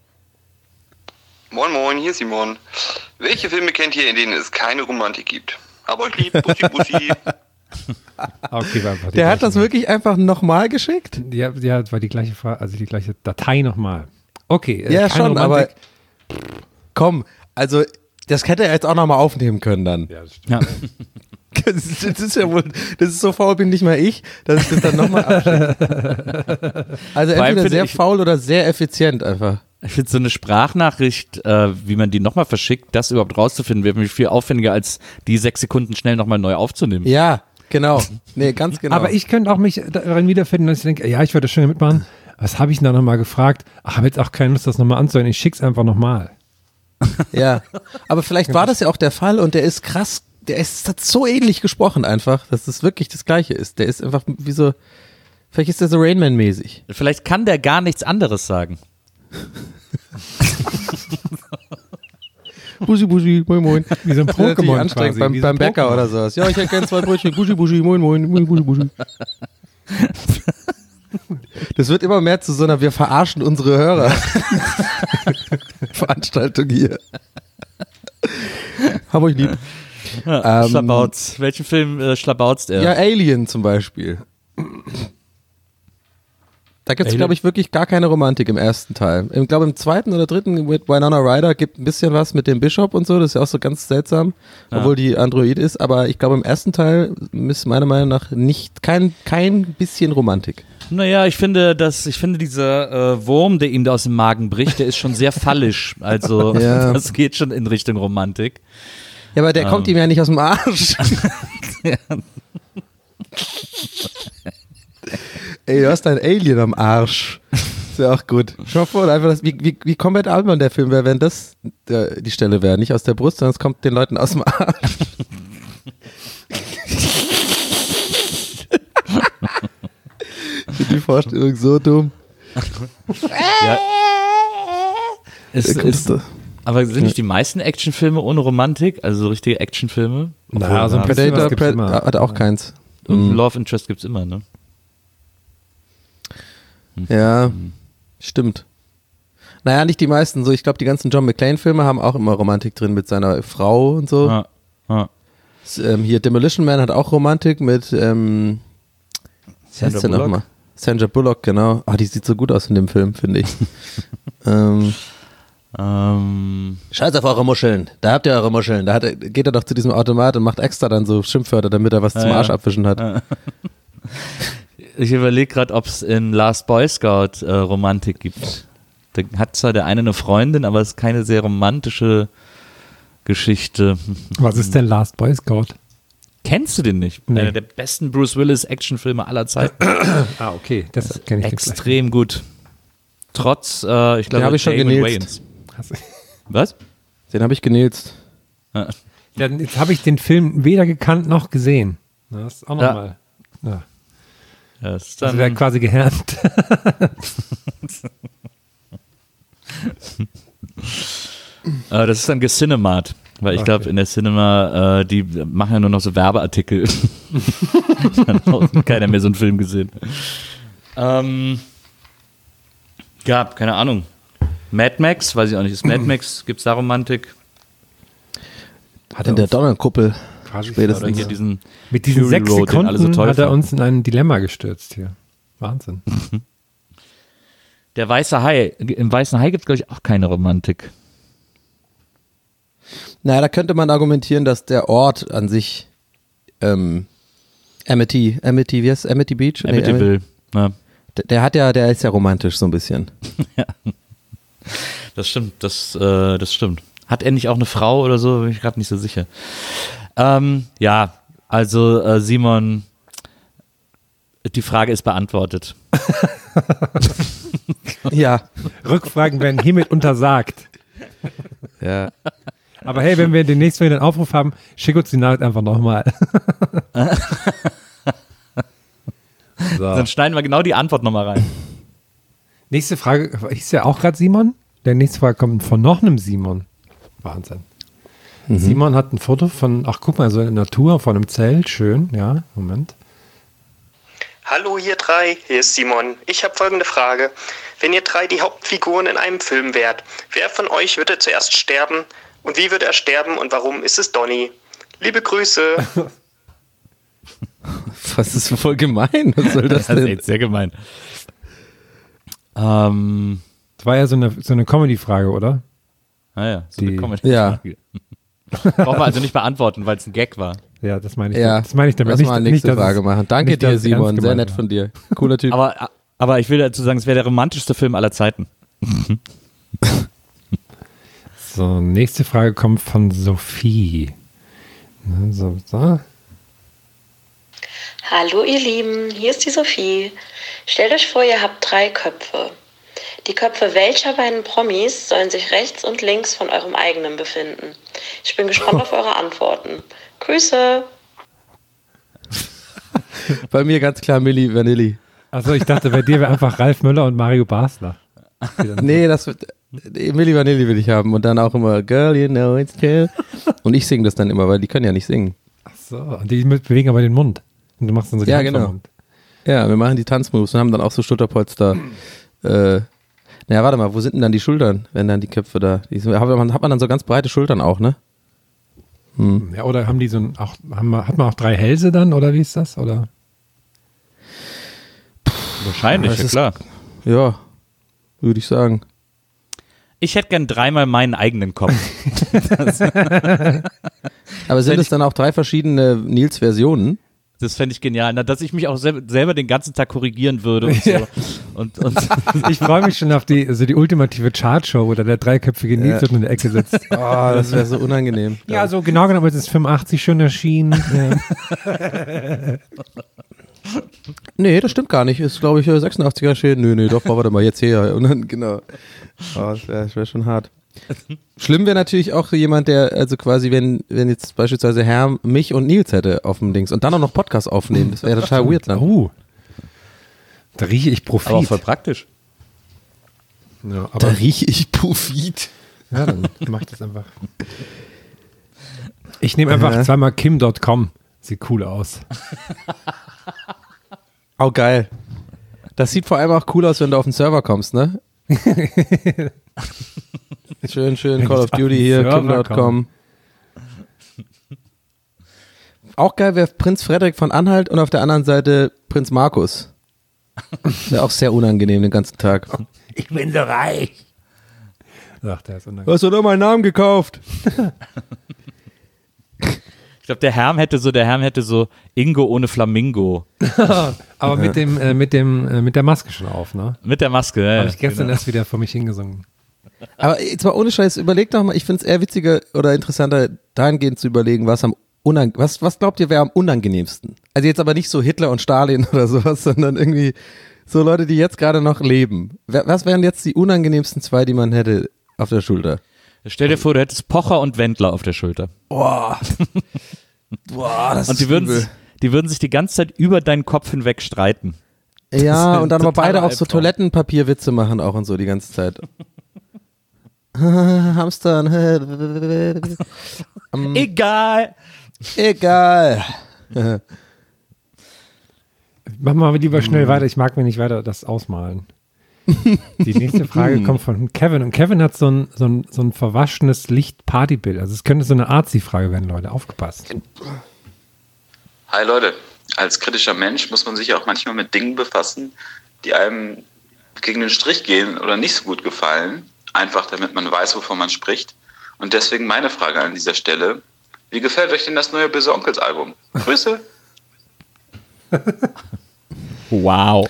Moin Moin, hier ist Simon. Welche Filme kennt ihr, in denen es keine Romantik gibt? Aber euch lieb, Bussi Bussi. ah, okay, war einfach die Der hat gleiche- das wirklich einfach nochmal geschickt? Ja, ja, das war die gleiche Frage, also die gleiche Datei nochmal. Okay, äh, Ja, keine schon, aber Romantik. komm, also das hätte er jetzt auch nochmal aufnehmen können dann. Ja, das stimmt. Ja. Das ist, das ist ja wohl, das ist so faul bin nicht mal ich, dass ich das dann nochmal abschicke. Also Vor allem entweder finde sehr ich- faul oder sehr effizient einfach. Ich finde so eine Sprachnachricht, äh, wie man die nochmal verschickt, das überhaupt rauszufinden, wäre nämlich viel aufwendiger, als die sechs Sekunden schnell nochmal neu aufzunehmen. Ja, genau. Nee, ganz genau. Aber ich könnte auch mich darin wiederfinden, dass ich denke, ja, ich würde das schon mitmachen. Was habe ich denn da nochmal gefragt? Ach, habe jetzt auch keine Lust, das nochmal anzuhören. Ich schick's einfach nochmal. Ja, aber vielleicht war das ja auch der Fall und der ist krass, der ist hat so ähnlich gesprochen einfach, dass es wirklich das Gleiche ist. Der ist einfach wie so, vielleicht ist der so Rain Man mäßig. Vielleicht kann der gar nichts anderes sagen. Buschi, Buschi, moin, moin. Wie so ein Das ist natürlich Pokémon anstrengend quasi. beim, wie so beim ein Bäcker Pokémon. oder sowas. Ja, ich hätte gerne zwei Brötchen, Buschi, Buschi, moin, moin, moin, Buschi, Buschi. Das wird immer mehr zu so einer, wir verarschen unsere Hörer Veranstaltung hier. Hab euch lieb. Ja, Ähm, Schlabauz. Welchen Film äh, schlabauzt er? Ja, Alien zum Beispiel. Da gibt es, Alien? glaube ich, wirklich gar keine Romantik im ersten Teil. Ich glaube, im zweiten oder dritten mit Winona Ryder gibt ein bisschen was mit dem Bishop und so. Das ist ja auch so ganz seltsam, Ja. obwohl die Android ist. Aber ich glaube, im ersten Teil ist meiner Meinung nach nicht kein, kein bisschen Romantik. Naja, ich finde, dass, ich finde, dieser äh, Wurm, der ihm da aus dem Magen bricht, der ist schon sehr fallisch. Also, Ja. das geht schon in Richtung Romantik. Ja, aber der Ähm. kommt ihm ja nicht aus dem Arsch. Ey, du hast ein Alien am Arsch. Ist ja auch gut. Schau mal vor, einfach das, wie, wie, wie komplett albern der Film wäre, wenn das der, die Stelle wäre. Nicht aus der Brust, sondern es kommt den Leuten aus dem Arsch. Ich finde die Vorstellung so dumm. Ja. Es, Der kommt ist, da- aber sind nicht die meisten Actionfilme ohne Romantik? Also so richtige Actionfilme? Na, Obwohl, so ein ja, bisschen was Predator gibt's Pred immer. hat auch keins. und Love Interest gibt's immer, ne? Ja, stimmt. Naja, nicht die meisten. So, ich glaube, die ganzen John McClane-Filme haben auch immer Romantik drin mit seiner Frau und so. Ja, ja. S- Ähm, hier Demolition Man hat auch Romantik mit ähm, wie heißt Sandra der Bullock? nochmal? Sandra Bullock, genau. Ah, die sieht so gut aus in dem Film, finde ich. ähm, Ähm, Scheiß auf eure Muscheln. Da habt ihr eure Muscheln. Da hat, er- geht er doch zu diesem Automat und macht extra dann so Schimpfwörter, damit er was zum ja. Arsch abwischen hat. Ja. ich überlege gerade, ob es in Last Boy Scout äh, Romantik gibt. Da hat zwar der eine eine Freundin, aber es ist keine sehr romantische Geschichte. Was ist denn Last Boy Scout? Kennst du den nicht? Nee. Einer der besten Bruce Willis Actionfilme aller Zeiten. Ah, okay. Das kenne ich Extrem gut. Trotz, äh, ich glaube, hab ich schon Damon genilzt. Wayans. gleich. Was? Den habe ich genilzt. Ja. Ja, jetzt habe ich den Film weder gekannt noch gesehen. Das ist auch Ja. nochmal. Ja. Ja, das ist Das dann, wäre quasi gehärmt. äh, das ist dann Gecinemat. Weil ich glaube, Okay. in der Cinema, äh, die machen ja nur noch so Werbeartikel. Dann hat keiner mehr so einen Film gesehen. Ähm, ja, keine Ahnung. Mad Max, weiß ich auch nicht. Ist Mad Max, gibt es da Romantik? Hat In der Donnerkuppel. quasi Oder Spätestens. hier diesen Mit diesen Fury sechs Road, den Sekunden alle so toll hat er fanden. uns in ein Dilemma gestürzt hier. Wahnsinn. Der Weiße Hai. Im Weißen Hai gibt es, glaube ich, auch keine Romantik. Naja, da könnte man argumentieren, dass der Ort an sich ähm, Amity, Amity, wie heißt Amity Beach? Nee, Amityville. Ja, Der, der hat ja, der ist ja romantisch so ein bisschen. das stimmt, das, äh, das stimmt. Hat er nicht auch eine Frau oder so? Bin ich gerade nicht so sicher. Ähm, ja, also äh, Simon, die Frage ist beantwortet. Ja. Rückfragen werden hiermit untersagt. Ja. Aber hey, wenn wir demnächst wieder einen Aufruf haben, schick uns die Nachricht einfach nochmal. So. Dann schneiden wir genau die Antwort nochmal rein. Nächste Frage, hieß ja auch gerade Simon? Der nächste Frage kommt von noch einem Simon. Wahnsinn. Simon hat ein Foto von, ach guck mal, so in der Natur, von einem Zelt, schön, ja, Moment. Hallo ihr drei, hier ist Simon. Ich habe folgende Frage. Wenn ihr drei die Hauptfiguren in einem Film wärt, wer von euch würde zuerst sterben und wie würde er sterben und warum ist es Donny? Liebe Grüße. Was ist voll gemein? Was soll das Das ist denn? jetzt sehr gemein. Ähm, Das war ja so eine, so eine Comedy-Frage, oder? naja, so Die- eine Comedy- Ja. Brauchen wir also nicht beantworten, weil es ein Gag war. Ja, das meine ich. Ja, das meine ich damit. lass Nicht, mal nicht, nächste dass es- Frage machen. Danke nicht, dass dir, es Simon. ernst Sehr gemeint nett war. von dir. Cooler Typ. Aber, aber ich will dazu sagen, es wäre der romantischste Film aller Zeiten. So, nächste Frage kommt von Sophie. Ne, So, so. Hallo ihr Lieben, hier ist die Sophie. Stellt euch vor, ihr habt drei Köpfe. Die Köpfe welcher beiden Promis sollen sich rechts und links von eurem eigenen befinden? Ich bin gespannt auf eure Antworten. Grüße! Bei mir ganz klar Milli Vanilli. Also ich dachte, bei dir wäre einfach Ralf Möller und Mario Basler. Nee, das wird, Milli Vanilli will ich haben und dann auch immer Girl, you know it's true. Und ich singe das dann immer, weil die können ja nicht singen. Ach so, und die mit- bewegen aber den Mund. Und du machst dann so die Ja, Hand vom genau. Mund. Ja, wir machen die Tanzmoves und haben dann auch so Schulterpolster. äh, naja, warte mal, wo sind denn dann die Schultern, wenn dann die Köpfe da, die sind, hat, man, hat man dann so ganz breite Schultern auch, ne? Hm. Ja, oder haben die so ein, auch, haben wir, hat man auch drei Hälse dann, oder wie ist das? Oder? Wahrscheinlich, Das ja ist- klar. Ja, würde ich sagen. Ich hätte gern dreimal meinen eigenen Kopf. Aber sind Wenn es dann auch drei verschiedene Nils-Versionen? Das fände ich genial, na, dass ich mich auch sel selber den ganzen Tag korrigieren würde und so. Ja. Und, und Ich freue mich schon auf die, also die ultimative Chartshow, wo dann der dreiköpfige Nils Ja. in der Ecke sitzt. Oh, das wäre so unangenehm. Ja, so genau genommen ist es fünfundachtzig schon erschienen. Ja. Nee, das stimmt gar nicht. Ist, glaube ich, sechsundachtziger Schäden. Nö, nee, doch, warte mal, jetzt her. Und dann, genau. Oh, das wäre wär schon hart. Schlimm wäre natürlich auch jemand, der, also quasi, wenn, wenn jetzt beispielsweise Herr mich und Nils hätte auf dem Dings und dann auch noch Podcast aufnehmen. Das wäre total weird dann. Oh. Da rieche ich Profit. aber auch voll praktisch. Ja, Da aber, rieche ich Profit. ja, dann mach ich das einfach. Ich nehme einfach Ja. zweimal kim Punkt com. Sieht cool aus. Oh, geil. Das sieht vor allem auch cool aus, wenn du auf den Server kommst, ne? Schön, schön, Wenn Call ich of auf Duty den hier, Server kim Punkt com. Auch geil wäre Prinz Frederik von Anhalt und auf der anderen Seite Prinz Markus. Wäre auch sehr unangenehm den ganzen Tag. Ich bin so reich. Sagt er, ist unangenehm. Hast du doch meinen Namen gekauft? Ich glaube, der Herm hätte so, der Herm hätte so Ingo ohne Flamingo. Aber mit dem, äh, mit dem, äh, mit der Maske schon auf, ne? Mit der Maske, ja. Habe ich gestern genau. erst wieder vor mich hingesungen. Aber jetzt mal ohne Scheiß, überleg doch mal, ich finde es eher witziger oder interessanter, dahingehend zu überlegen, was am unang was, was glaubt ihr wäre am unangenehmsten? Also jetzt aber nicht so Hitler und Stalin oder sowas, sondern irgendwie so Leute, die jetzt gerade noch leben. Wer- Was wären jetzt die unangenehmsten zwei, die man hätte auf der Schulter? Stell dir vor, du hättest Pocher und Wendler auf der Schulter. Boah. Boah, das Und die ist würden, übel. sich, die würden sich die ganze Zeit über deinen Kopf hinweg streiten. Das Ja, ist und dann aber totaler beide auch so Albtraum. Toilettenpapierwitze machen auch und so die ganze Zeit. Hamstern. Ähm, Egal. Egal. Mach mal lieber schnell weiter, ich mag mir nicht weiter das ausmalen. Die nächste Frage kommt von Kevin. Und Kevin hat so ein, so ein, so ein verwaschenes Licht-Partybild. Also es könnte so eine Arzi-Frage werden, Leute. Aufgepasst. Hi Leute, als kritischer Mensch muss man sich ja auch manchmal mit Dingen befassen, die einem gegen den Strich gehen oder nicht so gut gefallen, einfach damit man weiß, wovon man spricht. Und deswegen meine Frage an dieser Stelle, wie gefällt euch denn das neue Böse Onkels Album? Grüße! Wow.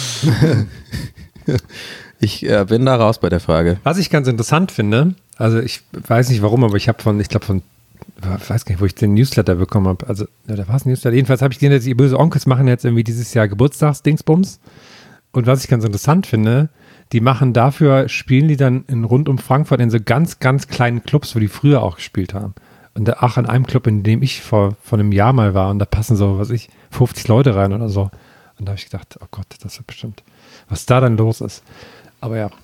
Ich äh, bin da raus bei der Frage. Was ich ganz interessant finde, also ich weiß nicht warum, aber ich habe von, ich glaube von, ich weiß gar nicht, wo ich den Newsletter bekommen habe. Also, ja, da war es ein Newsletter. Jedenfalls habe ich gesehen, dass die Böse Onkels machen jetzt irgendwie dieses Jahr Geburtstagsdingsbums. Und was ich ganz interessant finde, die machen dafür, spielen die dann in rund um Frankfurt in so ganz, ganz kleinen Clubs, wo die früher auch gespielt haben. Und da, ach, in einem Club, in dem ich vor, vor einem Jahr mal war, und da passen so, was weiß ich, fünfzig Leute rein oder so. Und da habe ich gedacht, oh Gott, das wird bestimmt, was da dann los ist. Aber ja.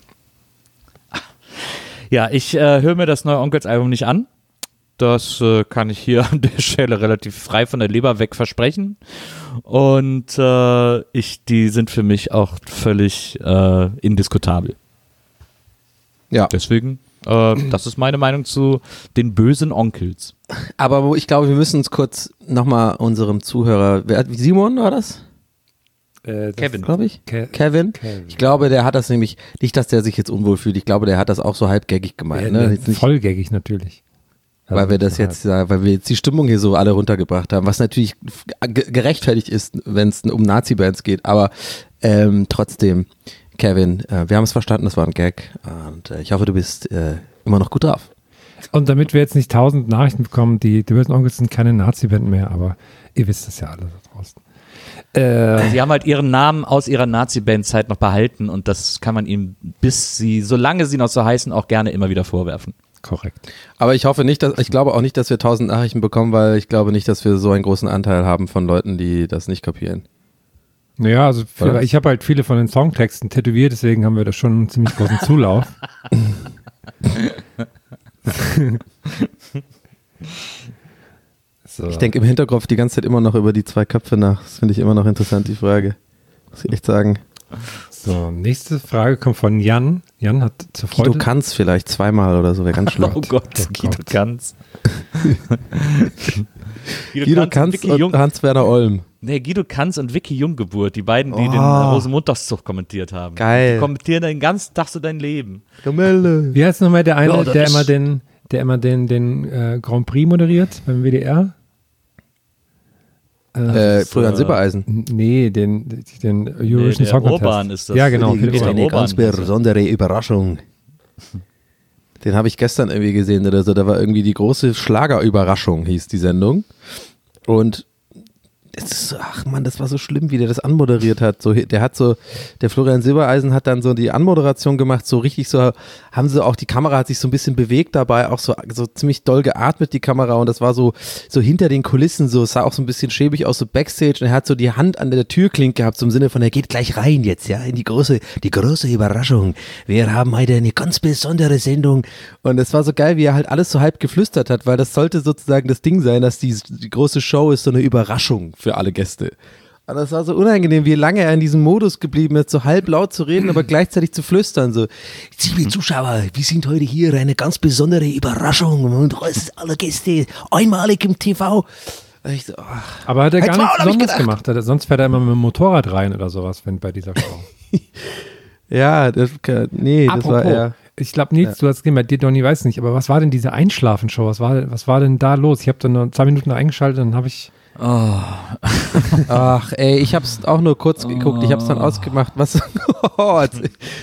Ja, ich äh, höre mir das neue Onkels-Album nicht an. Das äh, kann ich hier an der Stelle relativ frei von der Leber weg versprechen. Und äh, ich, die sind für mich auch völlig äh, indiskutabel. Ja. Deswegen, äh, das ist meine Meinung zu den bösen Onkels. Aber wo ich glaube, wir müssen uns kurz nochmal unserem Zuhörer, wer, Simon war das? Äh, Kevin. Glaube ich. Ke- Kevin? Kevin. Ich glaube, der hat das nämlich, nicht, dass der sich jetzt unwohl fühlt, ich glaube, der hat das auch so halbgaggig gemeint. Ja, Ne? ne, Jetzt nicht, vollgängig natürlich. Also weil wir das jetzt, ja, weil wir jetzt die Stimmung hier so alle runtergebracht haben, was natürlich g- gerechtfertigt ist, wenn es um Nazi-Bands geht, aber ähm, trotzdem, Kevin, äh, wir haben es verstanden, das war ein Gag und äh, ich hoffe, du bist äh, immer noch gut drauf. Und damit wir jetzt nicht tausend Nachrichten bekommen, die die bösen Onkels sind keine Nazi-Band mehr, aber ihr wisst das ja alle da draußen. Äh, Sie haben halt ihren Namen aus ihrer Nazi-Band-Zeit noch behalten und das kann man ihnen, bis sie, solange sie noch so heißen, auch gerne immer wieder vorwerfen. Korrekt. Aber ich hoffe nicht, dass, ich glaube auch nicht, dass wir tausend Nachrichten bekommen, weil ich glaube nicht, dass wir so einen großen Anteil haben von Leuten, die das nicht kapieren. Naja, also für, Oder? ich habe halt viele von den Songtexten tätowiert, deswegen haben wir da schon einen ziemlich großen Zulauf. So. Ich denke im Hinterkopf die ganze Zeit immer noch über die zwei Köpfe nach. Das finde ich immer noch interessant, die Frage. Muss ich echt sagen. So, nächste Frage kommt von Jan. Jan hat zur Freude... Guido Kanz vielleicht zweimal oder so, wäre ganz schlimm. Oh Gott, Oh Guido Gott. Kanz. Guido Kanz Vicky und Jung. Hans-Werner Olm. Nee, Guido Kanz und Vicky Junggeburt, die beiden, die Oh. den Rosenmontagszug kommentiert haben. Geil. Die kommentieren den ganzen Tag so dein Leben. Kamelle. Wie heißt nochmal der eine, Ja, das der ist- immer den, der immer den, den äh, Grand Prix moderiert beim W D R? Äh, Florian Silbereisen. N- Nee, den, den Eurovision Nee, der Song Contest. Urban ist das. Ja, genau. Die- Philipp die- Urban. Eine Urban. ganz besondere Überraschung. Den habe ich gestern irgendwie gesehen oder so. Da war irgendwie die große Schlagerüberraschung, hieß die Sendung. Und es ist so, ach Mann, das war so schlimm, wie der das anmoderiert hat. So, der hat so, der Florian Silbereisen hat dann so die Anmoderation gemacht, so richtig so, haben sie auch, die Kamera hat sich so ein bisschen bewegt dabei, auch so, so ziemlich doll geatmet, die Kamera, und das war so, so hinter den Kulissen, so, es sah auch so ein bisschen schäbig aus, so Backstage, und er hat so die Hand an der Türklinke gehabt, so im Sinne von, er geht gleich rein jetzt, ja, in die große, die große Überraschung. Wir haben heute eine ganz besondere Sendung, und es war so geil, wie er halt alles so halb geflüstert hat, weil das sollte sozusagen das Ding sein, dass die, die große Show ist so eine Überraschung für alle Gäste. Und das war so unangenehm, wie lange er in diesem Modus geblieben ist, so halblaut zu reden, aber gleichzeitig zu flüstern. So, liebe Zuschauer, wir sind heute hier eine ganz besondere Überraschung und heute alle Gäste einmalig im T V. Und ich so, ach. Aber hat er Halt's gar Maul, nichts hab ich Besonderes gedacht. gemacht. Hat er- Sonst fährt er immer mit dem Motorrad rein oder sowas, wenn bei dieser Show. Ja, das, nee, das war eher. Ich glaube, Nils, du hast gesehen, bei dir, Donny, weiß nicht, aber was war denn diese Einschlafenshow? Was war, was war denn da los? Ich habe dann nur zwei Minuten eingeschaltet und dann habe ich... Ach, ey, ich hab's auch nur kurz geguckt, ich hab's dann ausgemacht. Was? Oh, jetzt-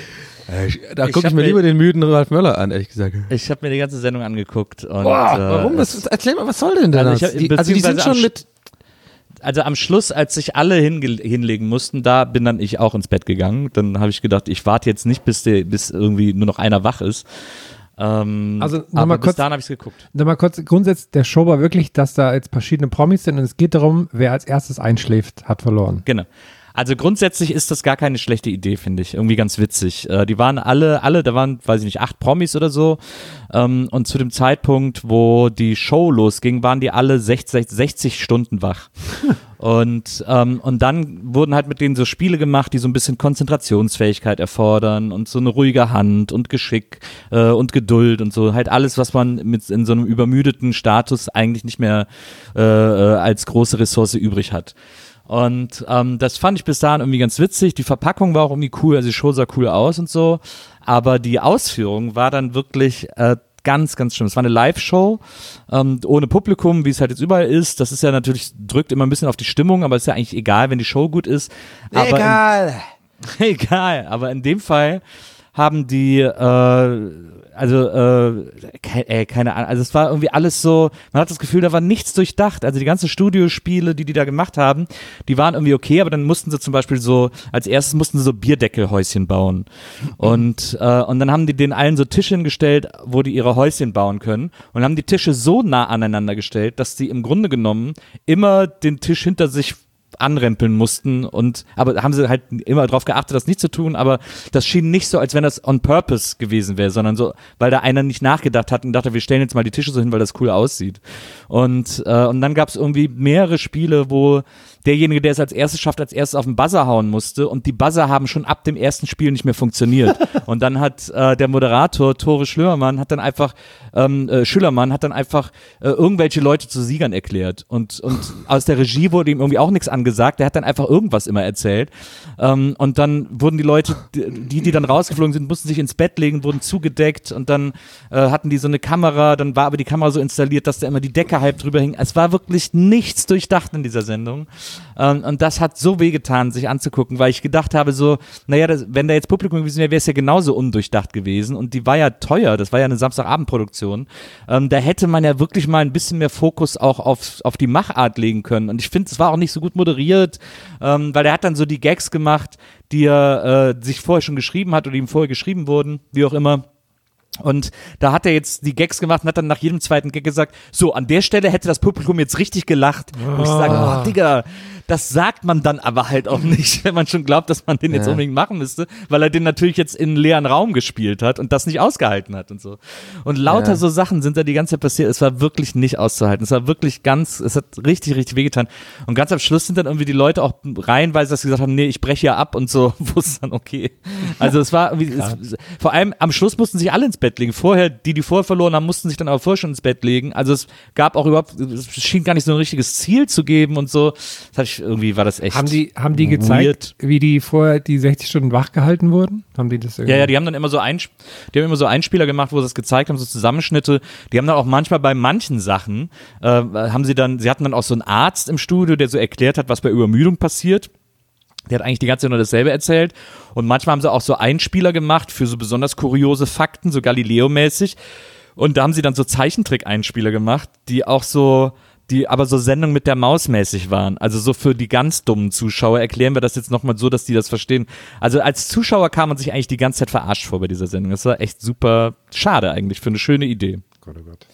da Ich gucke ich hab mir mir- lieber den müden Ralf Möller an, ehrlich gesagt. Ich habe mir die ganze Sendung angeguckt. Und, Boah, äh, warum? es- Was, erzähl mal, was soll denn da? Also, ich hab- die, also die sind beziehungsweise am schon mit. Also am Schluss, als sich alle hinge- hinlegen mussten, da bin dann ich auch ins Bett gegangen. Dann habe ich gedacht, ich warte jetzt nicht, bis, der, bis irgendwie nur noch einer wach ist. Ähm, Also, aber nochmal bis kurz- dahin habe ich es geguckt. Nochmal kurz, grundsätzlich, der Show war wirklich, dass da jetzt verschiedene Promis sind und es geht darum, wer als erstes einschläft, hat verloren. Genau. Also grundsätzlich ist das gar keine schlechte Idee, finde ich. Irgendwie ganz witzig. Äh, die waren alle, alle, da waren, weiß ich nicht, acht Promis oder so. Ähm, und zu dem Zeitpunkt, wo die Show losging, waren die alle sechzig, sechzig Stunden wach. Und, ähm, und dann wurden halt mit denen so Spiele gemacht, die so ein bisschen Konzentrationsfähigkeit erfordern und so eine ruhige Hand und Geschick äh, und Geduld und so. Halt alles, was man mit in so einem übermüdeten Status eigentlich nicht mehr äh, äh, als große Ressource übrig hat. Und ähm, das fand ich bis dahin irgendwie ganz witzig. Die Verpackung war auch irgendwie cool, also die Show sah cool aus und so. Aber die Ausführung war dann wirklich äh, ganz, ganz schlimm. Es war eine Live-Show ähm, ohne Publikum, wie es halt jetzt überall ist. Das ist ja natürlich, drückt immer ein bisschen auf die Stimmung, aber ist ja eigentlich egal, wenn die Show gut ist. Aber Egal. In, egal, aber in dem Fall haben die, äh, also, äh, ke äh, keine Ahnung, also es war irgendwie alles so, man hat das Gefühl, da war nichts durchdacht. Also die ganzen Studiospiele, die die da gemacht haben, die waren irgendwie okay, aber dann mussten sie zum Beispiel so, als erstes mussten sie so Bierdeckelhäuschen bauen. Und, äh, und dann haben die den allen so Tische hingestellt, wo die ihre Häuschen bauen können, und haben die Tische so nah aneinander gestellt, dass sie im Grunde genommen immer den Tisch hinter sich anrempeln mussten, und aber haben sie halt immer darauf geachtet, das nicht zu tun, aber das schien nicht so, als wenn das on purpose gewesen wäre, sondern so, weil da einer nicht nachgedacht hat und dachte, wir stellen jetzt mal die Tische so hin, weil das cool aussieht. Und, äh, und dann gab es irgendwie mehrere Spiele, wo derjenige, der es als erstes schafft, als erstes auf den Buzzer hauen musste und die Buzzer haben schon ab dem ersten Spiel nicht mehr funktioniert. Und dann hat äh, der Moderator, Tore Schlömermann, hat dann einfach, ähm, äh, Schüllermann hat dann einfach äh, irgendwelche Leute zu Siegern erklärt. Und, und aus der Regie wurde ihm irgendwie auch nichts angesagt, der hat dann einfach irgendwas immer erzählt. Ähm, und dann wurden die Leute, die, die dann rausgeflogen sind, mussten sich ins Bett legen, wurden zugedeckt und dann äh, hatten die so eine Kamera, dann war aber die Kamera so installiert, dass da immer die Decke halb drüber hing. Es war wirklich nichts durchdacht in dieser Sendung. Ähm, und das hat so wehgetan, sich anzugucken, weil ich gedacht habe so, naja, das, wenn da jetzt Publikum gewesen wäre, wäre es ja genauso undurchdacht gewesen und die war ja teuer, das war ja eine Samstagabendproduktion. Ähm, da hätte man ja wirklich mal ein bisschen mehr Fokus auch auf, auf die Machart legen können und ich finde, es war auch nicht so gut moderiert, ähm, weil er hat dann so die Gags gemacht, die er äh, sich vorher schon geschrieben hat oder die ihm vorher geschrieben wurden, wie auch immer. Und da hat er jetzt die Gags gemacht und hat dann nach jedem zweiten Gag gesagt, so, an der Stelle hätte das Publikum jetzt richtig gelacht. Oh. Und ich sage, oh, Digga, das sagt man dann aber halt auch nicht, wenn man schon glaubt, dass man den jetzt ja. unbedingt machen müsste, weil er den natürlich jetzt in einen leeren Raum gespielt hat und das nicht ausgehalten hat und so. Und lauter ja. so Sachen sind da die ganze Zeit passiert. Es war wirklich nicht auszuhalten. Es war wirklich ganz, es hat richtig, richtig wehgetan. Und ganz am Schluss sind dann irgendwie die Leute auch reihenweise, dass sie gesagt haben, nee, ich breche ja ab und so, wo es dann okay. Also es war irgendwie, es, vor allem am Schluss mussten sich alle ins Bett legen. Vorher, die, die vorher verloren haben, mussten sich dann aber vorher schon ins Bett legen. Also es gab auch überhaupt, es schien gar nicht so ein richtiges Ziel zu geben und so. Das habe ich, irgendwie war das echt Haben die, haben die gezeigt, weird. Wie die vorher die sechzig Stunden wach gehalten wurden? Haben die das irgendwie? Ja, ja, die haben dann immer so ein, die haben immer so Einspieler gemacht, wo sie das gezeigt haben, so Zusammenschnitte. Die haben dann auch manchmal bei manchen Sachen, äh, haben sie dann, sie hatten dann auch so einen Arzt im Studio, der so erklärt hat, was bei Übermüdung passiert. Der hat eigentlich die ganze Zeit nur dasselbe erzählt. Und manchmal haben sie auch so Einspieler gemacht für so besonders kuriose Fakten, so Galileo-mäßig. Und da haben sie dann so Zeichentrick-Einspieler gemacht, die auch so, die aber so Sendung mit der Maus mäßig waren. Also so für die ganz dummen Zuschauer erklären wir das jetzt nochmal so, dass die das verstehen. Also als Zuschauer kam man sich eigentlich die ganze Zeit verarscht vor bei dieser Sendung. Das war echt super schade eigentlich, für eine schöne Idee. Gott, oh Gott.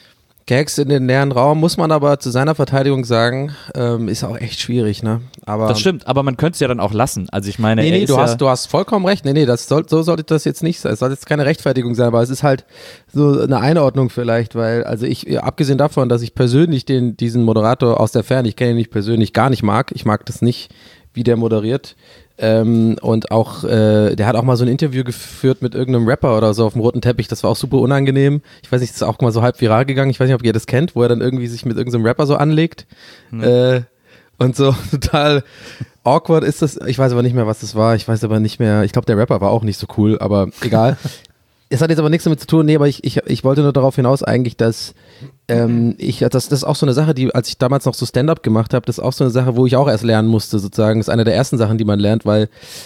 Gags in den leeren Raum, muss man aber zu seiner Verteidigung sagen, ähm, ist auch echt schwierig, ne? Aber das stimmt, aber man könnte es ja dann auch lassen. Also ich meine, nee, er nee, ist du ja hast, du hast vollkommen recht. Nee, nee, das soll, so sollte das jetzt nicht sein. Es soll jetzt keine Rechtfertigung sein, aber es ist halt so eine Einordnung vielleicht, weil, also ich, abgesehen davon, dass ich persönlich den, diesen Moderator aus der Ferne, ich kenne ihn nicht persönlich, gar nicht mag. Ich mag das nicht, wie der moderiert. Ähm, und auch, äh, der hat auch mal so ein Interview geführt mit irgendeinem Rapper oder so auf dem roten Teppich, das war auch super unangenehm. Ich weiß nicht, das ist auch mal so halb viral gegangen, ich weiß nicht, ob ihr das kennt, wo er dann irgendwie sich mit irgendeinem Rapper so anlegt. Mhm. Äh, und so total awkward ist das, ich weiß aber nicht mehr, was das war, ich weiß aber nicht mehr, ich glaube, der Rapper war auch nicht so cool, aber egal. Es hat jetzt aber nichts damit zu tun, nee, aber ich, ich, ich wollte nur darauf hinaus eigentlich, dass ähm, ich, das, das ist auch so eine Sache, die, als ich damals noch so Stand-up gemacht habe, das ist auch so eine Sache, wo ich auch erst lernen musste, sozusagen. Das ist eine der ersten Sachen, die man lernt, weil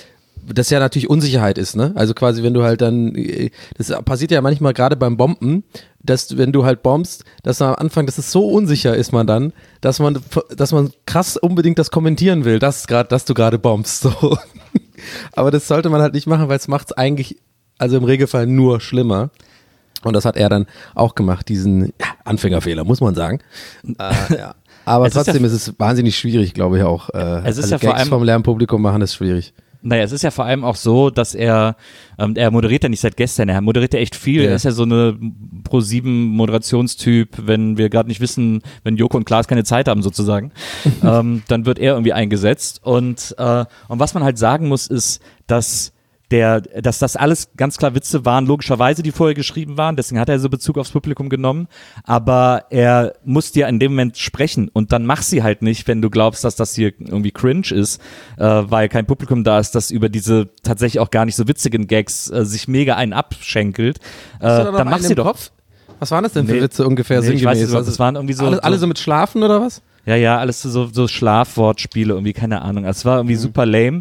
das ja natürlich Unsicherheit ist, ne? Also quasi, wenn du halt dann, das passiert ja manchmal gerade beim Bomben, dass wenn du halt bombst, dass am Anfang, dass es so unsicher ist man dann, dass man, dass man krass unbedingt das kommentieren will, dass, grad, dass du gerade bombst, so. Aber das sollte man halt nicht machen, weil es macht es eigentlich also im Regelfall nur schlimmer. Und das hat er dann auch gemacht, diesen ja, Anfängerfehler, muss man sagen. Äh, ja. Aber es trotzdem ist, ja, ist es wahnsinnig schwierig, glaube ich auch. Äh, es ist also ja vor Gags allem vom Lernpublikum machen ist schwierig. Naja, es ist ja vor allem auch so, dass er, ähm, er moderiert ja nicht seit gestern, er moderiert ja echt viel. Ja. Er ist ja so eine Pro sieben Moderationstyp, wenn wir gerade nicht wissen, wenn Joko und Klaas keine Zeit haben sozusagen, ähm, dann wird er irgendwie eingesetzt. Und, äh, und was man halt sagen muss, ist, dass Der, dass das alles ganz klar Witze waren, logischerweise, die vorher geschrieben waren, deswegen hat er so Bezug aufs Publikum genommen, aber er muss dir in dem Moment sprechen und dann mach sie halt nicht, wenn du glaubst, dass das hier irgendwie cringe ist, äh, weil kein Publikum da ist, das über diese tatsächlich auch gar nicht so witzigen Gags äh, sich mega einen abschenkelt, äh, da dann mach sie doch. Kopf? Was waren das denn für nee, Witze ungefähr nee, sinngemäß? Ich weiß, also, das waren irgendwie so alle, alle so mit Schlafen oder was? Ja, ja, alles so, so Schlafwortspiele, irgendwie, keine Ahnung. Es war irgendwie mhm. super lame.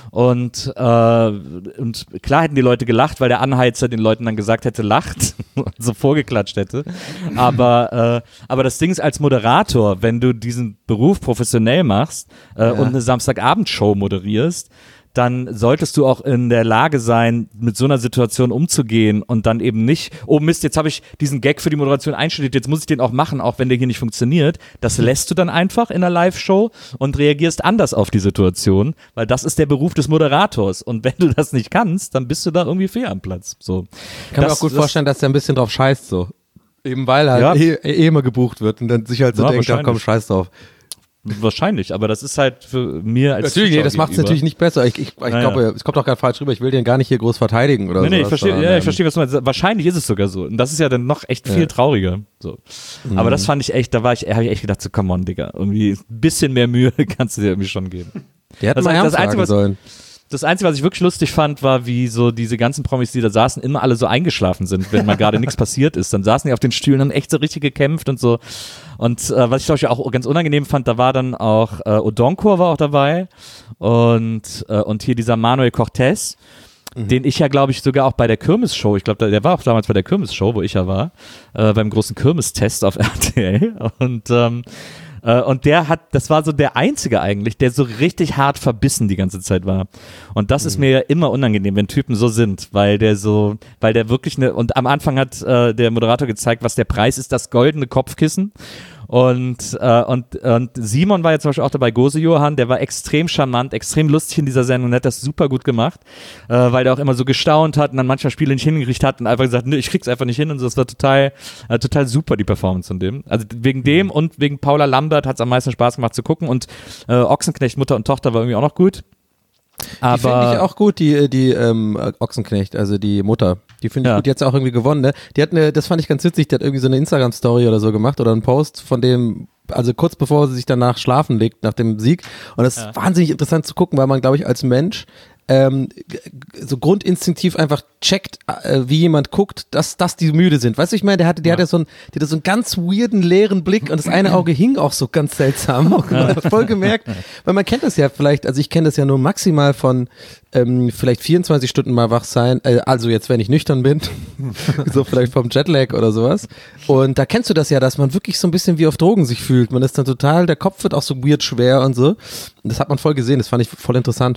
Und, äh, und klar hätten die Leute gelacht, weil der Anheizer den Leuten dann gesagt hätte, lacht und so vorgeklatscht hätte. Aber, äh, aber das Ding ist, als Moderator, wenn du diesen Beruf professionell machst äh, ja. und eine Samstagabendshow moderierst, dann solltest du auch in der Lage sein, mit so einer Situation umzugehen und dann eben nicht, oh Mist, jetzt habe ich diesen Gag für die Moderation einstudiert, jetzt muss ich den auch machen, auch wenn der hier nicht funktioniert. Das lässt du dann einfach in einer Live-Show und reagierst anders auf die Situation, weil das ist der Beruf des Moderators und wenn du das nicht kannst, dann bist du da irgendwie fehl am Platz. So. Ich kann das, mir auch gut das, vorstellen, dass der ein bisschen drauf scheißt, so. Eben weil halt ja. eh, eh immer gebucht wird und dann sich halt so ja, denkt, ach komm, scheiß drauf. wahrscheinlich, aber das ist halt für mir als Natürlich, nee, das macht es gegenüber. natürlich nicht besser. Ich, ich, ich Naja. glaube, es kommt auch gerade falsch rüber. Ich will den gar nicht hier groß verteidigen oder so. Nee, nee, ich verstehe, ja, ich verstehe, was du meinst. Wahrscheinlich ist es sogar so. Und das ist ja dann noch echt viel Ja. trauriger. So. Mhm. Aber das fand ich echt, da war ich, habe ich echt gedacht, so, come on, Digga. Irgendwie ein bisschen mehr Mühe kannst du dir irgendwie schon geben. Die hätten Das, mal das, ernst Einzige, sagen was, sollen. das Einzige, was ich wirklich lustig fand, war, wie so diese ganzen Promis, die da saßen, immer alle so eingeschlafen sind, wenn mal gerade nichts passiert ist. Dann saßen die auf den Stühlen und echt so richtig gekämpft und so. Und äh, was ich glaube ich auch ganz unangenehm fand, da war dann auch äh, Odonkor war auch dabei und, äh, und hier dieser Manuel Cortez, mhm. den ich ja glaube ich sogar auch bei der Kirmes-Show, ich glaube, der war auch damals bei der Kirmes-Show, wo ich ja war, äh, beim großen Kirmes-Test auf R T L und ähm, Und der hat, das war so der Einzige eigentlich, der so richtig hart verbissen die ganze Zeit war. Und das mhm. ist mir ja immer unangenehm, wenn Typen so sind, weil der so, weil der wirklich eine, und am Anfang hat äh, der Moderator gezeigt, was der Preis ist, das goldene Kopfkissen. Und, äh, und, und Simon war ja zum Beispiel auch dabei, Gose Johann, der war extrem charmant, extrem lustig in dieser Sendung und hat das super gut gemacht, äh, weil der auch immer so gestaunt hat und dann manchmal Spiele nicht hingekriegt hat und einfach gesagt, nö, ich krieg's einfach nicht hin und so. Das war total, äh, total super, die Performance von dem. Also wegen dem und wegen Paula Lambert hat's am meisten Spaß gemacht zu gucken und äh, Ochsenknecht, Mutter und Tochter war irgendwie auch noch gut. Aber die finde ich auch gut, die, die ähm, Ochsenknecht, also die Mutter. Die finde ich Ja. gut, die hat ja auch irgendwie gewonnen, ne? Die hat eine, das fand ich ganz witzig, die hat irgendwie so eine Instagram-Story oder so gemacht oder einen Post von dem, also kurz bevor sie sich danach schlafen legt, nach dem Sieg. Und das Ja. ist wahnsinnig interessant zu gucken, weil man, glaube ich, als Mensch ähm, g- so grundinstinktiv einfach checkt, äh, wie jemand guckt, dass, dass die müde sind. Weißt du, ich meine, der hatte, der Ja. hatte so einen, der hatte so einen ganz weirden, leeren Blick und das eine Auge hing auch so ganz seltsam. Man hat voll gemerkt, weil man kennt das ja vielleicht, also ich kenne das ja nur maximal von ähm, vielleicht vierundzwanzig Stunden mal wach sein, äh, also jetzt, wenn ich nüchtern bin, so vielleicht vom Jetlag oder sowas. Und da kennst du das ja, dass man wirklich so ein bisschen wie auf Drogen sich fühlt. Man ist dann total, der Kopf wird auch so weird schwer und so. Und das hat man voll gesehen, das fand ich voll interessant.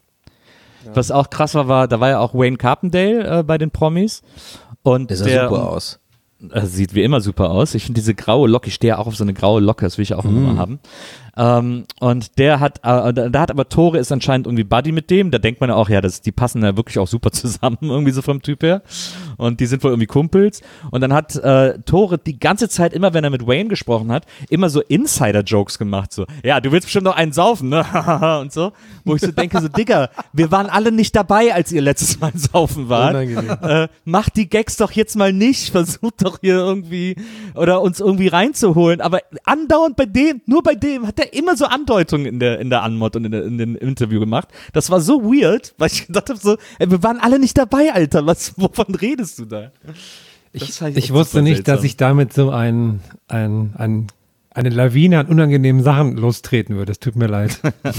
was auch krass war, war, da war ja auch Wayne Carpendale äh, bei den Promis. Und Der sah der, super aus. äh, sieht wie immer super aus. Ich finde diese graue Locke, ich stehe auch auf so eine graue Locke, das will ich auch Mm. immer mal haben. Ähm, und der hat, äh, da, da hat aber Tore ist anscheinend irgendwie Buddy mit dem. Da denkt man ja auch, ja, das, die passen ja wirklich auch super zusammen, irgendwie so vom Typ her. Und die sind wohl irgendwie Kumpels. Und dann hat äh, Tore die ganze Zeit, immer wenn er mit Wayne gesprochen hat, immer so Insider-Jokes gemacht. So, ja, du willst bestimmt noch einen saufen, ne? Und so. Wo ich so denke, so, Digga, wir waren alle nicht dabei, als ihr letztes Mal saufen wart. Unangenehm. Äh, macht die Gags doch jetzt mal nicht. Versucht doch hier irgendwie, oder uns irgendwie reinzuholen. Aber andauernd bei dem, nur bei dem hat er immer so Andeutungen in der, in der Anmod und in, der, in dem Interview gemacht. Das war so weird, weil ich gedacht habe so, ey, wir waren alle nicht dabei, Alter. Was, wovon redest du da? Ich, Das fand ich echt wusste super nicht, seltsam. dass ich damit so ein, ein, ein, eine Lawine an unangenehmen Sachen lostreten würde. Es tut mir leid.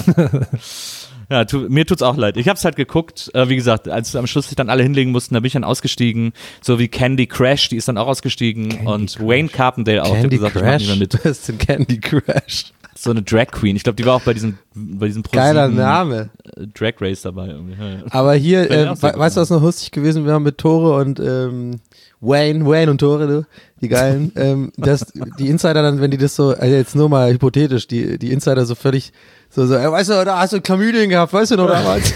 Ja, tu, mir tut's auch leid. Ich hab's halt geguckt, äh, wie gesagt, als am Schluss sich dann alle hinlegen mussten, da bin ich dann ausgestiegen, so wie Candy Crash, die ist dann auch ausgestiegen Candy und Crash. Wayne Carpendale auch, der hat Candy gesagt, ich mach nicht Crash? mehr mit. Was ist denn Candy Crash? So eine Drag Queen, ich glaube, die war auch bei diesem, bei diesem Geiler ProSieben, Name. äh, Drag Race dabei irgendwie. Ja, ja. Aber hier, Fällt mir äh, auch sehr we gut weißt du, an. was noch lustig gewesen wäre mit Tore und ähm, Wayne, Wayne und Tore, du, die geilen, ähm, dass die Insider dann, wenn die das so, also jetzt nur mal hypothetisch, die, die Insider so völlig so, so, ey, weißt du, da hast du Chlamydien gehabt, weißt du noch damals?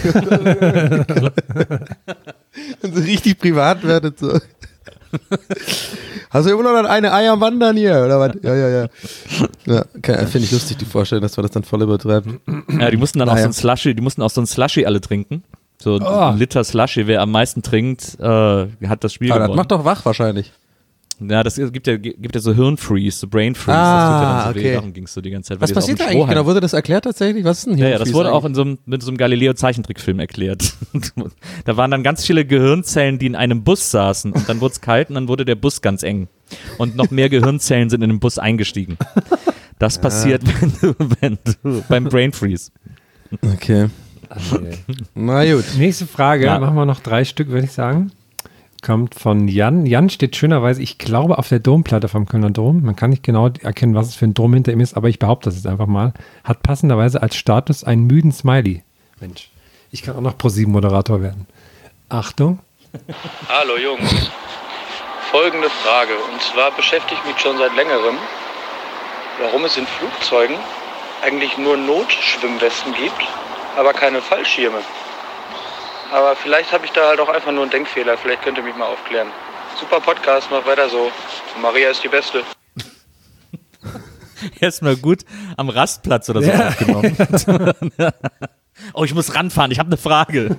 Und so richtig privat werdet so. Hast du immer noch eine Ei am Wandern hier, oder was? Ja, ja, ja. Ja, okay, finde ich lustig, die Vorstellung, dass wir das dann voll übertreiben. Ja, die mussten dann auch Naja. so ein Slushy, die mussten auch so ein Slushy alle trinken. So Oh. ein Liter Slushy, wer am meisten trinkt, äh, hat das Spiel Aber das gewonnen. macht doch wach wahrscheinlich. Ja, das gibt ja, gibt ja so Hirnfreeze, so Brain Freeze, Ah, das tut ja dann so okay. weh, darum ging's so die ganze Zeit. weil Was die das passiert auf da dem eigentlich Strohhalm- genau? Wurde das erklärt tatsächlich? Was ist denn hier? Ja, ja, das wurde auch in so einem, mit so einem Galileo-Zeichentrickfilm erklärt. Da waren dann ganz viele Gehirnzellen, die in einem Bus saßen und dann wurde es kalt und dann wurde der Bus ganz eng. Und noch mehr Gehirnzellen sind in den Bus eingestiegen. Das passiert, wenn du, wenn du beim Brain Freeze. Okay. Na gut. Nächste Frage, Ja. machen wir noch drei Stück, würde ich sagen. Kommt von Jan. Jan steht schönerweise, ich glaube, auf der Domplatte vom Kölner Dom. Man kann nicht genau erkennen, was es für ein Dom hinter ihm ist, aber ich behaupte das jetzt einfach mal. Hat passenderweise als Status einen müden Smiley. Mensch, ich kann auch noch ProSieben-Moderator werden. Achtung. Hallo Jungs. Folgende Frage, und zwar beschäftigt mich schon seit längerem, warum es in Flugzeugen eigentlich nur Notschwimmwesten gibt, aber keine Fallschirme. Aber vielleicht habe ich da halt auch einfach nur einen Denkfehler, vielleicht könnt ihr mich mal aufklären. Super Podcast, macht weiter so. Maria ist die Beste. erstmal gut am Rastplatz oder so Ja. aufgenommen. Oh, ich muss ranfahren, ich habe eine Frage.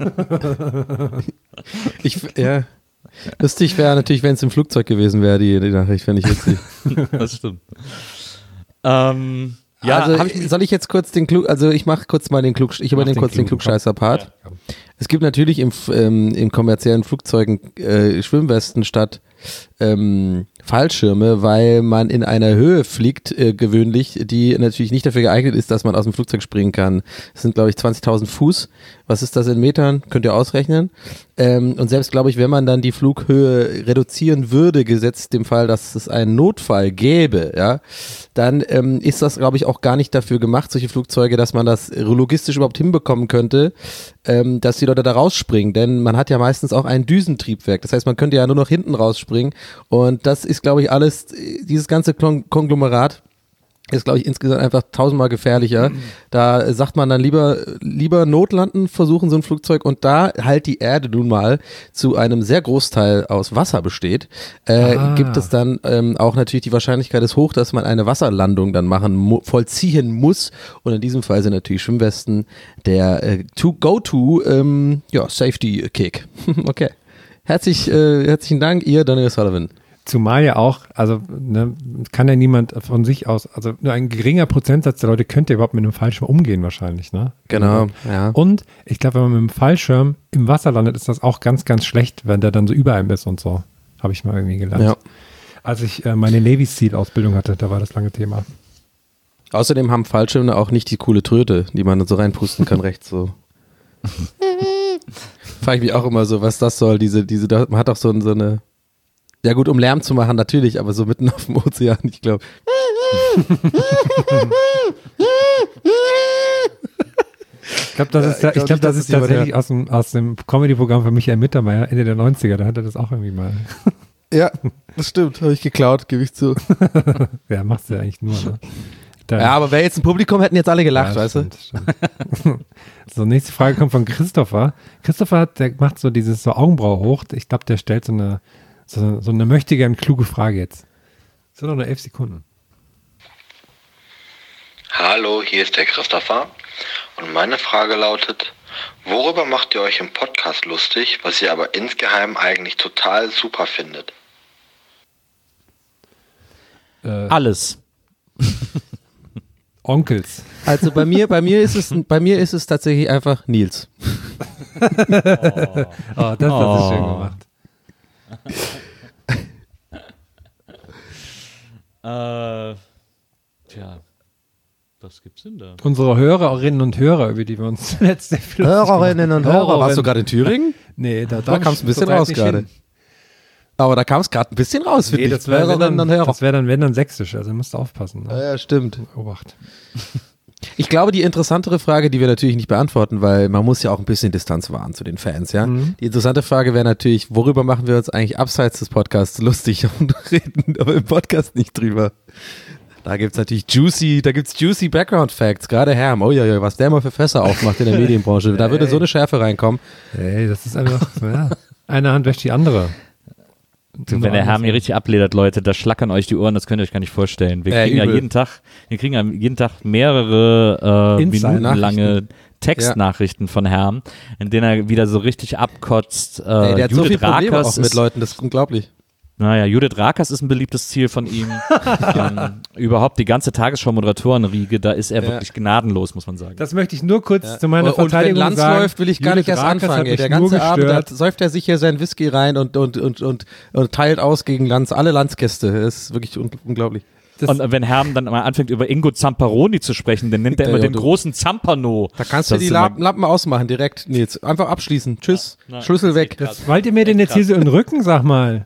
Ich, ja. Lustig wäre natürlich, wenn es im Flugzeug gewesen wäre, die, die Nachricht, fände ich witzig. Das stimmt. Ähm, ja, also hab ich, soll ich jetzt kurz den Klug, also ich mache kurz mal den Klug, ich übernehme den kurz den Klugen, Klugscheißer-Part. Ja, komm. Es gibt natürlich im, ähm, in kommerziellen Flugzeugen äh, Schwimmwesten statt ähm, Fallschirme, weil man in einer Höhe fliegt, äh, gewöhnlich, die natürlich nicht dafür geeignet ist, dass man aus dem Flugzeug springen kann. Das sind, glaube ich, zwanzigtausend Fuß. Was ist das in Metern? Könnt ihr ausrechnen. Ähm, und selbst, glaube ich, wenn man dann die Flughöhe reduzieren würde, gesetzt dem Fall, dass es einen Notfall gäbe, ja, dann ähm, ist das, glaube ich, auch gar nicht dafür gemacht, solche Flugzeuge, dass man das logistisch überhaupt hinbekommen könnte, ähm, dass die Leute da rausspringen. Denn man hat ja meistens auch ein Düsentriebwerk. Das heißt, man könnte ja nur noch hinten rausspringen. Und das ist, glaube ich, alles, dieses ganze Konglomerat ist, glaube ich, insgesamt einfach tausendmal gefährlicher. Da sagt man dann lieber, lieber Notlanden versuchen, so ein Flugzeug. Und da halt die Erde nun mal zu einem sehr Großteil aus Wasser besteht, äh, Ah. gibt es dann ähm, auch natürlich die Wahrscheinlichkeit ist hoch, dass man eine Wasserlandung dann machen, mu- vollziehen muss. Und in diesem Fall sind natürlich Schwimmwesten der äh, to go-to ähm, ja, Safety-Kick. Okay. Herzlich, äh, herzlichen Dank, ihr Daniel Sullivan. Zumal ja auch, also ne, kann ja niemand von sich aus, also nur ein geringer Prozentsatz der Leute könnte überhaupt mit einem Fallschirm umgehen wahrscheinlich, ne? Genau, ja. Und ich glaube, wenn man mit einem Fallschirm im Wasser landet, ist das auch ganz, ganz schlecht, wenn der dann so über einem ist und so. Habe ich mal irgendwie gelernt. Ja. Als ich äh, meine Navy SEAL-Ausbildung hatte, da war das lange Thema. Außerdem haben Fallschirme auch nicht die coole Tröte, die man so reinpusten kann, rechts so. Frage ich mich auch immer so, was das soll, diese, diese, man hat auch so, so eine, ja gut, um Lärm zu machen natürlich, aber so mitten auf dem Ozean, ich glaube. Ich glaube, das ist, Ja, ich ich glaub glaub, nicht, das dass ist es jemand tatsächlich aus dem, aus dem Comedy-Programm von Michael Mittermeier, Ende der neunziger, da hat er das auch irgendwie mal. Ja, das stimmt, habe ich geklaut, gebe ich zu. Ja, macht's ja eigentlich nur, ne? Da- Ja, aber wäre jetzt ein Publikum, hätten jetzt alle gelacht, Ja, weißt stimmt, stimmt. So, nächste Frage kommt von Christopher. Christopher hat, der macht so dieses so Augenbraue hoch. Ich glaube, der stellt so eine, so, so eine möchte gern kluge Frage jetzt. So noch nur elf Sekunden. Hallo, hier ist der Christopher und meine Frage lautet, worüber macht ihr euch im Podcast lustig, was ihr aber insgeheim eigentlich total super findet? Äh, alles. Onkels. Also bei mir, bei mir ist es, bei mir ist es tatsächlich einfach Nils. Oh, das, das Oh. ist schön gemacht. Äh, tja, was gibt's denn da? Unsere Hörerinnen und Hörer, über die wir uns zuletzt sehr viel Hörerinnen und Hörer. Hörerinnen. Warst du gerade in Thüringen? Nee, da, Da kam es ein bisschen so weit raus nicht gerade. hin. Aber da kam es gerade ein bisschen raus, finde Nee, ich. das wäre Hörerinnen dann, und Hörer. das wär dann, wenn dann sächsisch, also musst du aufpassen. Ja, Ne? ja, stimmt. Obacht. Ich glaube, die interessantere Frage, die wir natürlich nicht beantworten, weil man muss ja auch ein bisschen Distanz wahren zu den Fans, ja. Mhm. Die interessante Frage wäre natürlich, worüber machen wir uns eigentlich abseits des Podcasts lustig und reden aber im Podcast nicht drüber. Da gibt's natürlich juicy, da gibt's juicy Background Facts, gerade Herm, oh ja, ja, was der mal für Fässer aufmacht in der Medienbranche, da würde so eine Schärfe reinkommen. Ey, das ist einfach, ja, eine Hand wäscht die andere. Du, wenn der Herr mir richtig abledert, Leute, da schlackern euch die Ohren, das könnt ihr euch gar nicht vorstellen. Wir Äh, kriegen ja übel. jeden Tag, wir kriegen ja jeden Tag mehrere äh, Inside- minutenlange Textnachrichten von Herrn, in denen er wieder so richtig abkotzt. Äh, Ey, der hat so Judith viele Probleme Rakers auch mit ist, Leuten, das ist unglaublich. Naja, Judith Rakers ist ein beliebtes Ziel von ihm. ähm, überhaupt die ganze Tagesschau-Moderatorenriege, da ist er Ja. wirklich gnadenlos, muss man sagen. Das möchte ich nur kurz Ja. zu meiner und wenn Verteidigung Lanz sagen. läuft, will ich gar Judith nicht erst Rakers hat anfangen. Ey. mich Der nur ganze Abend, da gestört. säuft er sich hier sein Whisky rein und, und, und, und, und teilt aus gegen Lanz, alle Lanzgäste. Das ist wirklich un unglaublich. Das- Und wenn Herm dann mal anfängt, über Ingo Zamparoni zu sprechen, dann nennt er Ja, immer ja, den du- großen Zampano. Da kannst du Das die ist immer- Lappen, Lappen ausmachen, direkt, Nils. Einfach abschließen. Tschüss. Ja, Schlüssel weg. Das wollt ihr mir denn jetzt hier so in den Rücken, sag mal?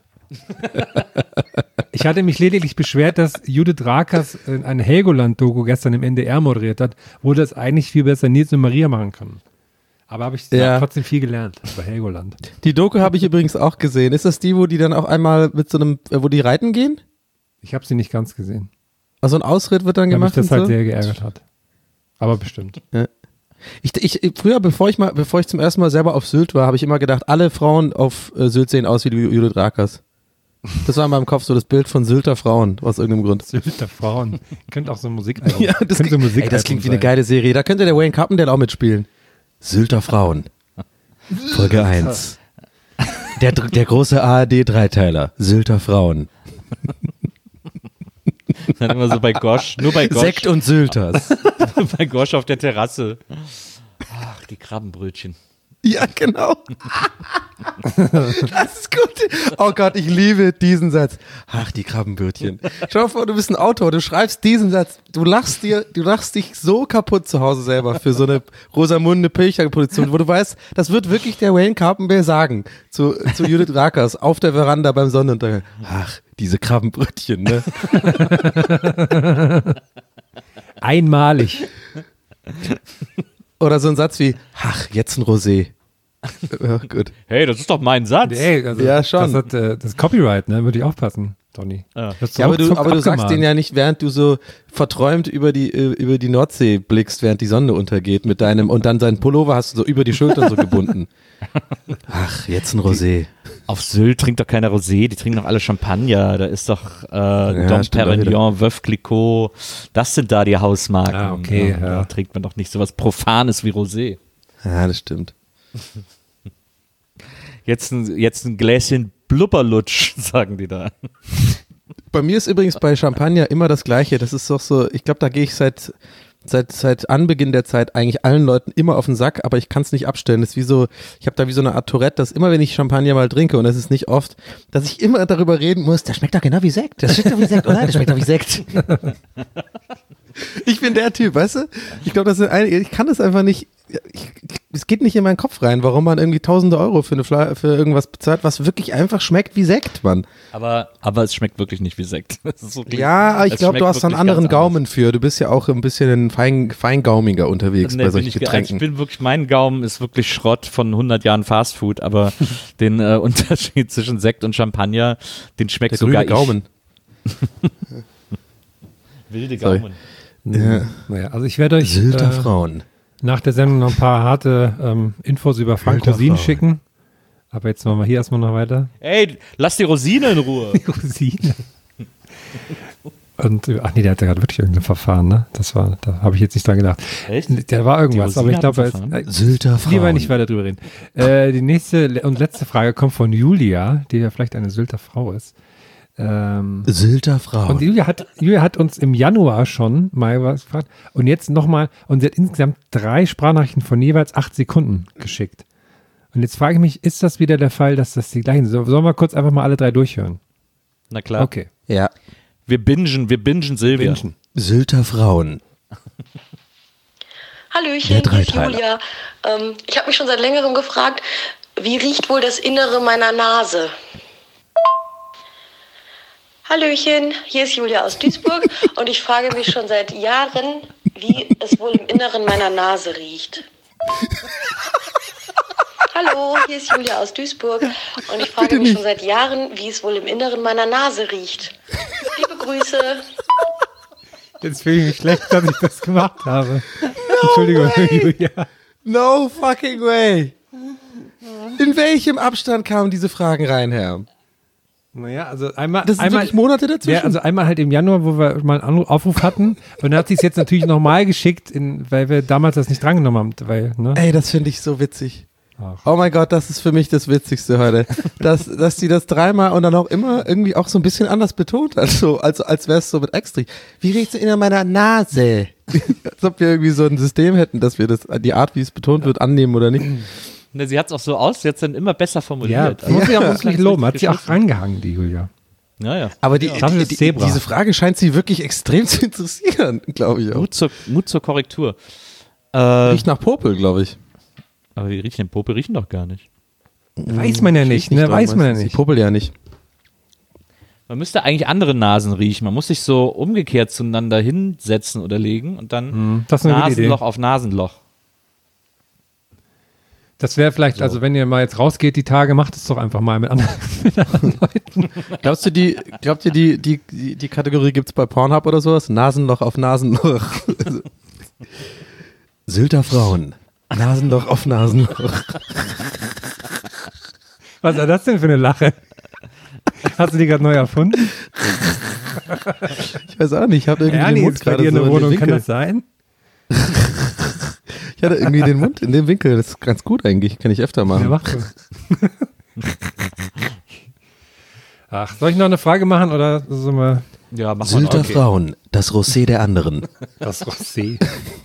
Ich hatte mich lediglich beschwert, dass Judith Rakers ein Helgoland-Doku gestern im N D R moderiert hat, wo das eigentlich viel besser Nils und Maria machen können. Aber habe ich Ja. trotzdem viel gelernt bei Helgoland. Die Doku habe ich übrigens auch gesehen. Ist das die, wo die dann auch einmal mit so einem, äh, wo die reiten gehen? Ich habe sie nicht ganz gesehen, Also ein Ausritt wird dann weil mich gemacht das und halt so? sehr geärgert hat. Aber bestimmt. Ich, ich, früher, bevor ich mal, bevor ich zum ersten Mal selber auf Sylt war, habe ich immer gedacht, alle Frauen auf äh, Sylt sehen aus wie die Judith Rakers. Das war in meinem Kopf so das Bild von Sylter Frauen, aus irgendeinem Grund. Sylter Frauen. Könnte auch so Musikalbum. Ja, das, könnte klingt, ey, das klingt wie eine geile Serie. Da könnte der Wayne Carpendale auch mitspielen. Sylter Frauen. Folge eins. Der, der große A R D-Dreiteiler. Sylter Frauen. Dann immer so bei Gosch, nur bei Gosch. Sekt und Sylters. Bei Gosch auf der Terrasse. Ach, die Krabbenbrötchen. Ja, genau. Das ist gut. Oh Gott, ich liebe diesen Satz. Ach, die Krabbenbrötchen. Schau dir vor, du bist ein Autor, du schreibst diesen Satz, du lachst dir, du lachst dich so kaputt zu Hause selber für so eine Rosamunde Pilcher-Position, wo du weißt, das wird wirklich der Wayne Carpendale sagen zu, zu Judith Rakers auf der Veranda beim Sonnenuntergang. Ach, diese Krabbenbrötchen, ne? Einmalig. Oder so ein Satz wie, ach, jetzt ein Rosé. Ja, gut. Hey, das ist doch mein Satz. Hey, also ja, schon. Das, hat, äh, das ist Copyright, ne? Würde ich aufpassen, Donny. Ja, ja aber, du, aber du sagst den ja nicht, während du so verträumt über die, über die Nordsee blickst, während die Sonne untergeht mit deinem, und dann seinen Pullover hast du so über die Schultern so gebunden. Ach, jetzt ein Rosé. Auf Sylt trinkt doch keiner Rosé, die trinken doch alle Champagner. Da ist doch äh, ja, Dom Perignon, Veuve Clicquot. Das sind da die Hausmarken. Ah, okay. Ja, Ja. Da trinkt man doch nicht sowas Profanes wie Rosé. Ja, das stimmt. Jetzt ein, jetzt ein Gläschen Blubberlutsch, sagen die da. Bei mir ist übrigens bei Champagner immer das Gleiche. Das ist doch so, ich glaube, da gehe ich seit, seit, seit Anbeginn der Zeit eigentlich allen Leuten immer auf den Sack, aber ich kann es nicht abstellen. Das ist wie so, ich habe da wie so eine Art Tourette, dass immer, wenn ich Champagner mal trinke, und das ist nicht oft, dass ich immer darüber reden muss, das schmeckt doch genau wie Sekt. Das schmeckt doch wie Sekt, oder? Das schmeckt doch wie Sekt. Ich bin der Typ, weißt du? Ich glaube, das sind einige, ich kann das einfach nicht, ich, es geht nicht in meinen Kopf rein, warum man irgendwie tausende Euro für, eine Fla- für irgendwas bezahlt, was wirklich einfach schmeckt wie Sekt, Mann. Aber, aber es schmeckt wirklich nicht wie Sekt. Das ist so Ja, aber ich es glaube, du schmeckt hast da einen wirklich anderen ganz Gaumen anders. für. Du bist ja auch ein bisschen ein fein, feingaumiger unterwegs Nee, bei bin solchen ich, ge- Getränken. ich bin wirklich, mein Gaumen ist wirklich Schrott von hundert Jahren Fastfood, aber den äh, Unterschied zwischen Sekt und Champagner, den schmeckt Der sogar grüne Gaumen. ich. Wilde Sorry. Gaumen. Ja. Naja, also ich werde euch Sylter äh, Frauen. nach der Sendung noch ein paar harte ähm, Infos über Frank Sylter Rosin Frauen. schicken. Aber jetzt machen wir hier erstmal noch weiter. Ey, lass die Rosine in Ruhe. Rosine. Und, äh, ach nee, der hatte gerade wirklich irgendein Verfahren, ne? Das war, da habe ich jetzt nicht dran gedacht. Echt? Der war irgendwas, Die aber ich Rosine glaube, hat ein äh, Sylter Frauen. lieber nicht weiter drüber reden. Äh, die nächste le- und letzte Frage kommt von Julia, die ja vielleicht eine Sylter Frau ist. Ähm, Sylter Frauen. und Julia hat, Julia hat uns im Januar schon mal was gefragt und jetzt nochmal, und sie hat insgesamt drei Sprachnachrichten von jeweils acht Sekunden geschickt. Und jetzt frage ich mich, ist das wieder der Fall, dass das die gleichen sind? Sollen wir kurz einfach mal alle drei durchhören? Na klar. Okay. Ja. Wir bingen, wir bingen Silvia. Bingen. Sylter Frauen. Hallöchen, Der hier ist Dreiteiler. Julia. Ähm, ich habe mich schon seit längerem gefragt, wie riecht wohl das Innere meiner Nase? Hallöchen, hier ist Julia aus Duisburg und ich frage mich schon seit Jahren, wie es wohl im Inneren meiner Nase riecht. Hallo, hier ist Julia aus Duisburg und ich frage mich schon seit Jahren, wie es wohl im Inneren meiner Nase riecht. Liebe Grüße. Jetzt fühle ich mich schlecht, dass ich das gemacht habe. Entschuldigung, Julia. No fucking way. In welchem Abstand kamen diese Fragen rein, Herr? Naja, also einmal. Das sind einmal, wirklich Monate dazwischen? Ja, also einmal halt im Januar, wo wir mal einen Anruf- Aufruf hatten. Und dann hat sie es jetzt natürlich nochmal geschickt, in, weil wir damals das nicht drangenommen haben. Weil, ne? Ey, das finde ich so witzig. Ach. Oh mein Gott, das ist für mich das Witzigste heute. dass, dass die das dreimal und dann auch immer irgendwie auch so ein bisschen anders betont hat. So, als als wäre es so mit Extrich. Wie riecht es in meiner Nase? Als ob wir irgendwie so ein System hätten, dass wir das, die Art, wie es betont wird, annehmen oder nicht. Ne, sie hat es auch so aus, sie hat es dann immer besser Ja, formuliert. das muss ich auch wirklich Ganz loben. Hat richtig sie auch geschliffen. rangehangen, die Julia. Ja, ja. Aber die, Das die, ist die, Zebra. diese Frage scheint sie wirklich extrem zu interessieren, glaube ich auch. Mut zur, Mut zur Korrektur. Äh, Riecht nach Popel, glaube ich. aber wie riechen denn Popel? Riechen doch gar nicht. Weiß man ja nicht, Riecht ne? doch Weiß man ja meistens. nicht. Die Popel ja nicht. Man müsste eigentlich andere Nasen riechen. Man muss sich so umgekehrt zueinander hinsetzen oder legen und dann Hm, das ist eine gute Idee. Nasenloch auf Nasenloch. Das wäre vielleicht, also wenn ihr mal jetzt rausgeht die Tage, macht es doch einfach mal mit anderen, mit anderen Leuten. Glaubst du, die, glaubt ihr, die, die, die, die Kategorie gibt es bei Pornhub oder sowas? Nasenloch auf Nasenloch. Sylter Frauen. Nasenloch auf Nasenloch. Was war das denn für eine Lache? Hast du die gerade neu erfunden? Ich weiß auch nicht, ich habe irgendwie Ernie den Mund ist bei gerade dir in so der in Wohnung, den kann Winkel. das sein? Ich hatte irgendwie den Mund in dem Winkel, das ist ganz gut eigentlich, kann ich öfter machen. Ja, mach so. Ach, soll ich noch eine Frage machen oder sollen wir... Ja, mach Sylter okay. Frauen, das Rosé der anderen. Das Rosé.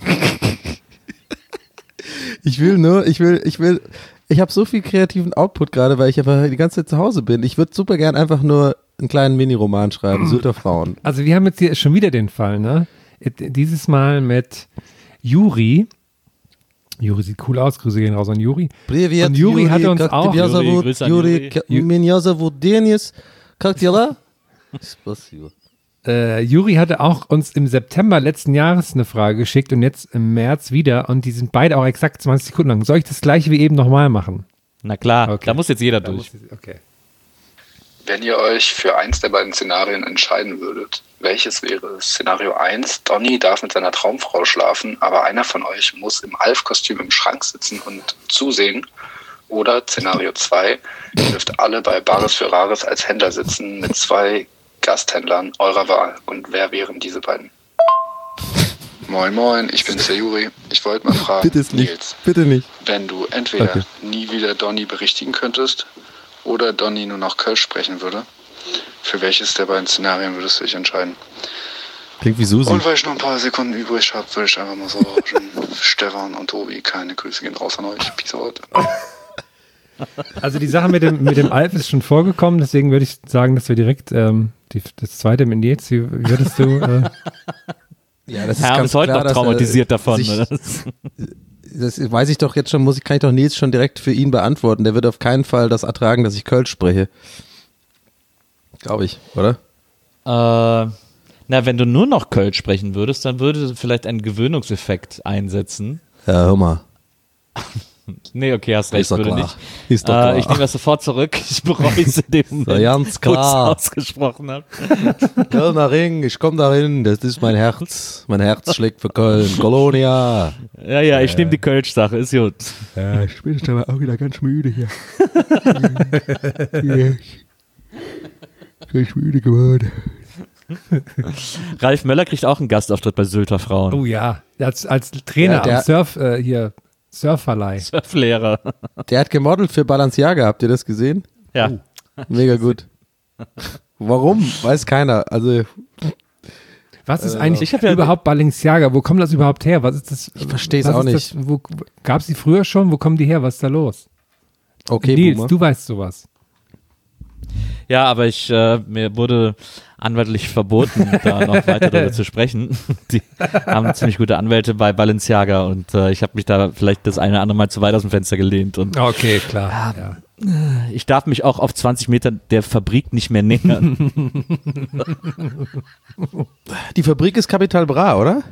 Ich will nur, ich will, ich will, ich habe so viel kreativen Output gerade, weil ich einfach die ganze Zeit zu Hause bin. Ich würde super gern einfach nur einen kleinen Mini-Roman schreiben, Sylter Frauen. Also wir haben jetzt hier schon wieder den Fall, ne? Dieses Mal mit Juri. Juri sieht cool aus, Grüße gehen raus an Juri. Привет, Und Juri hatte uns как auch... тебя зовут? Grüße an Juri, Juri. меня зовут Денис. Как дела? Спасибо. Äh, Juri hatte auch uns im September letzten Jahres eine Frage geschickt und jetzt im März wieder und die sind beide auch exakt zwanzig Sekunden lang. Soll ich das gleiche wie eben nochmal machen? Na klar, Okay. da muss jetzt jeder Da durch. muss ich- Okay. Wenn ihr euch für eins der beiden Szenarien entscheiden würdet, welches wäre? Szenario eins, Donny darf mit seiner Traumfrau schlafen, aber einer von euch muss im Alf-Kostüm im Schrank sitzen und zusehen. Oder Szenario zwei, ihr dürft alle bei Bares für Rares als Händler sitzen mit zwei Gasthändlern eurer Wahl. Und wer wären diese beiden? Moin Moin, ich bin's, der Juri. Ich wollte mal fragen, Bitte ist nicht, Nils, bitte nicht. wenn du entweder Okay. nie wieder Donny berichtigen könntest oder Donny nur noch Kölsch sprechen würde, für welches der beiden Szenarien würdest du dich entscheiden? Klingt wie Susi. Und weil ich noch ein paar Sekunden übrig habe, würde ich einfach mal so rauschen. Stefan und Tobi, keine Grüße gehen raus an euch. Peace out. Also die Sache mit dem, mit dem Alf ist schon vorgekommen, deswegen würde ich sagen, dass wir direkt ähm, die, das zweite mit Nils, wie würdest du... Äh, Ja, das Herr ist heute klar, noch dass er traumatisiert davon. sich- Oder? Das weiß ich doch jetzt schon, muss ich, kann ich doch Nils schon direkt für ihn beantworten. Der wird auf keinen Fall das ertragen, dass ich Kölsch spreche. Glaube ich, oder? Äh, na, wenn du nur noch Kölsch sprechen würdest, dann würde vielleicht ein Gewöhnungseffekt einsetzen. Ja, hör mal. Nee, okay, hast recht, Ist doch würde klar. nicht. Ist doch äh, klar. Ich nehme das sofort zurück. Ich bereue es in dem Moment, ganz wo ich es klar. ausgesprochen habe. Kölner Ring, ich komme dahin, das ist mein Herz. Mein Herz schlägt für Köln. Kolonia. Ja, ja, ich nehme die Kölsch-Sache, ist gut. Ja, ich bin jetzt aber auch wieder ganz müde hier. Ganz müde geworden. Ralf Möller kriegt auch einen Gastauftritt bei Sylter Frauen. oh ja, als, als Trainer Ja, der- am Surf, äh, hier, Surfverleih. Surflehrer. Der hat gemodelt für Balenciaga, habt ihr das gesehen? Ja. Mega gut. Warum? Weiß keiner. Also, Was ist Äh, eigentlich ich hab ja- überhaupt Balenciaga? Wo kommt das überhaupt her? Was ist das? Ich versteh's was auch ist nicht. Das, wo, gab's die früher schon? Wo kommen die her? Was ist da los? okay, Nils, Boomer. du weißt sowas. Ja, aber ich, äh, mir wurde anwaltlich verboten, da noch weiter darüber zu sprechen. Die haben ziemlich gute Anwälte bei Balenciaga und äh, ich habe mich da vielleicht das eine oder andere Mal zu weit aus dem Fenster gelehnt und Okay, klar. Ja. ich darf mich auch auf zwanzig Meter der Fabrik nicht mehr nähern. Die Fabrik ist Capital Bra, oder?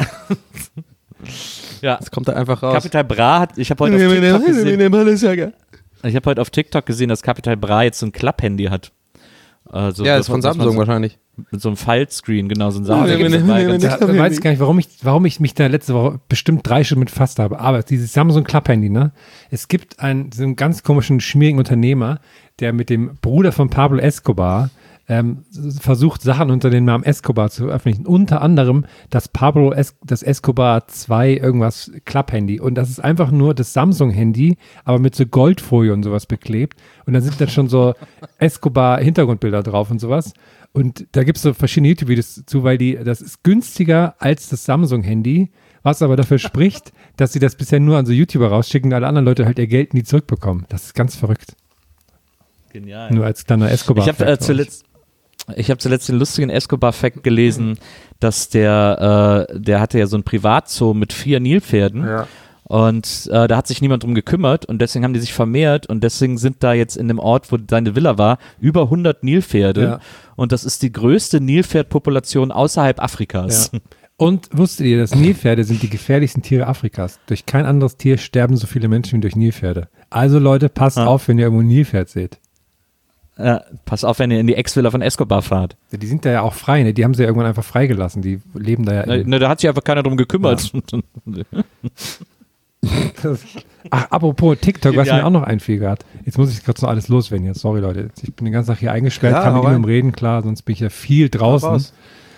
Ja, Das kommt da einfach raus. Capital Bra hat, ich habe heute, auf TikTok gesehen- Balenciaga. ich hab heute auf TikTok gesehen, dass Capital Bra jetzt so ein Klapphandy hat. Also, Ja, das ist von was man Samsung so, wahrscheinlich. mit so einem File-Screen, genau, so ein Ja, Samsung. nee, nee, nee, nee, nee. Da weiß ich gar nicht, warum ich, warum ich mich da letzte Woche bestimmt drei Stunden mit befasst habe. Aber dieses Samsung Club-Handy, ne? Es gibt einen, so einen ganz komischen, schmierigen Unternehmer, der mit dem Bruder von Pablo Escobar ähm, versucht, Sachen unter dem Namen Escobar zu veröffentlichen. Unter anderem das Pablo es das Escobar zwei irgendwas Club-Handy. Und das ist einfach nur das Samsung-Handy, aber mit so Goldfolie und sowas beklebt. Und dann sind da schon so Escobar-Hintergrundbilder drauf und sowas. Und da gibt es so verschiedene YouTube-Videos zu, weil die, das ist günstiger als das Samsung-Handy, was aber dafür spricht, dass sie das bisher nur an so YouTuber rausschicken und alle anderen Leute halt ihr Geld nie zurückbekommen. Das ist ganz verrückt. Genial. Nur als kleiner Escobar. Ich habe äh, zuletzt, ich habe zuletzt den lustigen Escobar-Fact gelesen, dass der, äh, der hatte ja so ein Privatzoo mit vier Nilpferden. Ja. Und äh, da hat sich niemand drum gekümmert und deswegen haben die sich vermehrt und deswegen sind da jetzt in dem Ort, wo seine Villa war, über hundert Nilpferde. Ja. Und das ist die größte Nilpferdpopulation außerhalb Afrikas. Ja. Und wusstet ihr, dass Nilpferde sind die gefährlichsten Tiere Afrikas? Durch kein anderes Tier sterben so viele Menschen wie durch Nilpferde. Also Leute, passt Ah. auf, wenn ihr irgendwo ein Nilpferd seht. Ja, pass auf, wenn ihr in die Ex-Villa von Escobar fahrt. Ja, die sind da ja auch frei, ne? Die haben sie ja irgendwann einfach freigelassen. Die leben da ja. Ne, in- ne, da hat sich einfach keiner drum gekümmert. Das, Ach, apropos TikTok, was Ja. mir auch noch einfiel gerade. Jetzt muss ich kurz noch alles loswerden jetzt. Sorry, Leute. Ich bin den ganzen Tag hier eingesperrt, Ja, kann mit hau rein. niemandem reden, klar, sonst bin ich ja viel draußen. raus.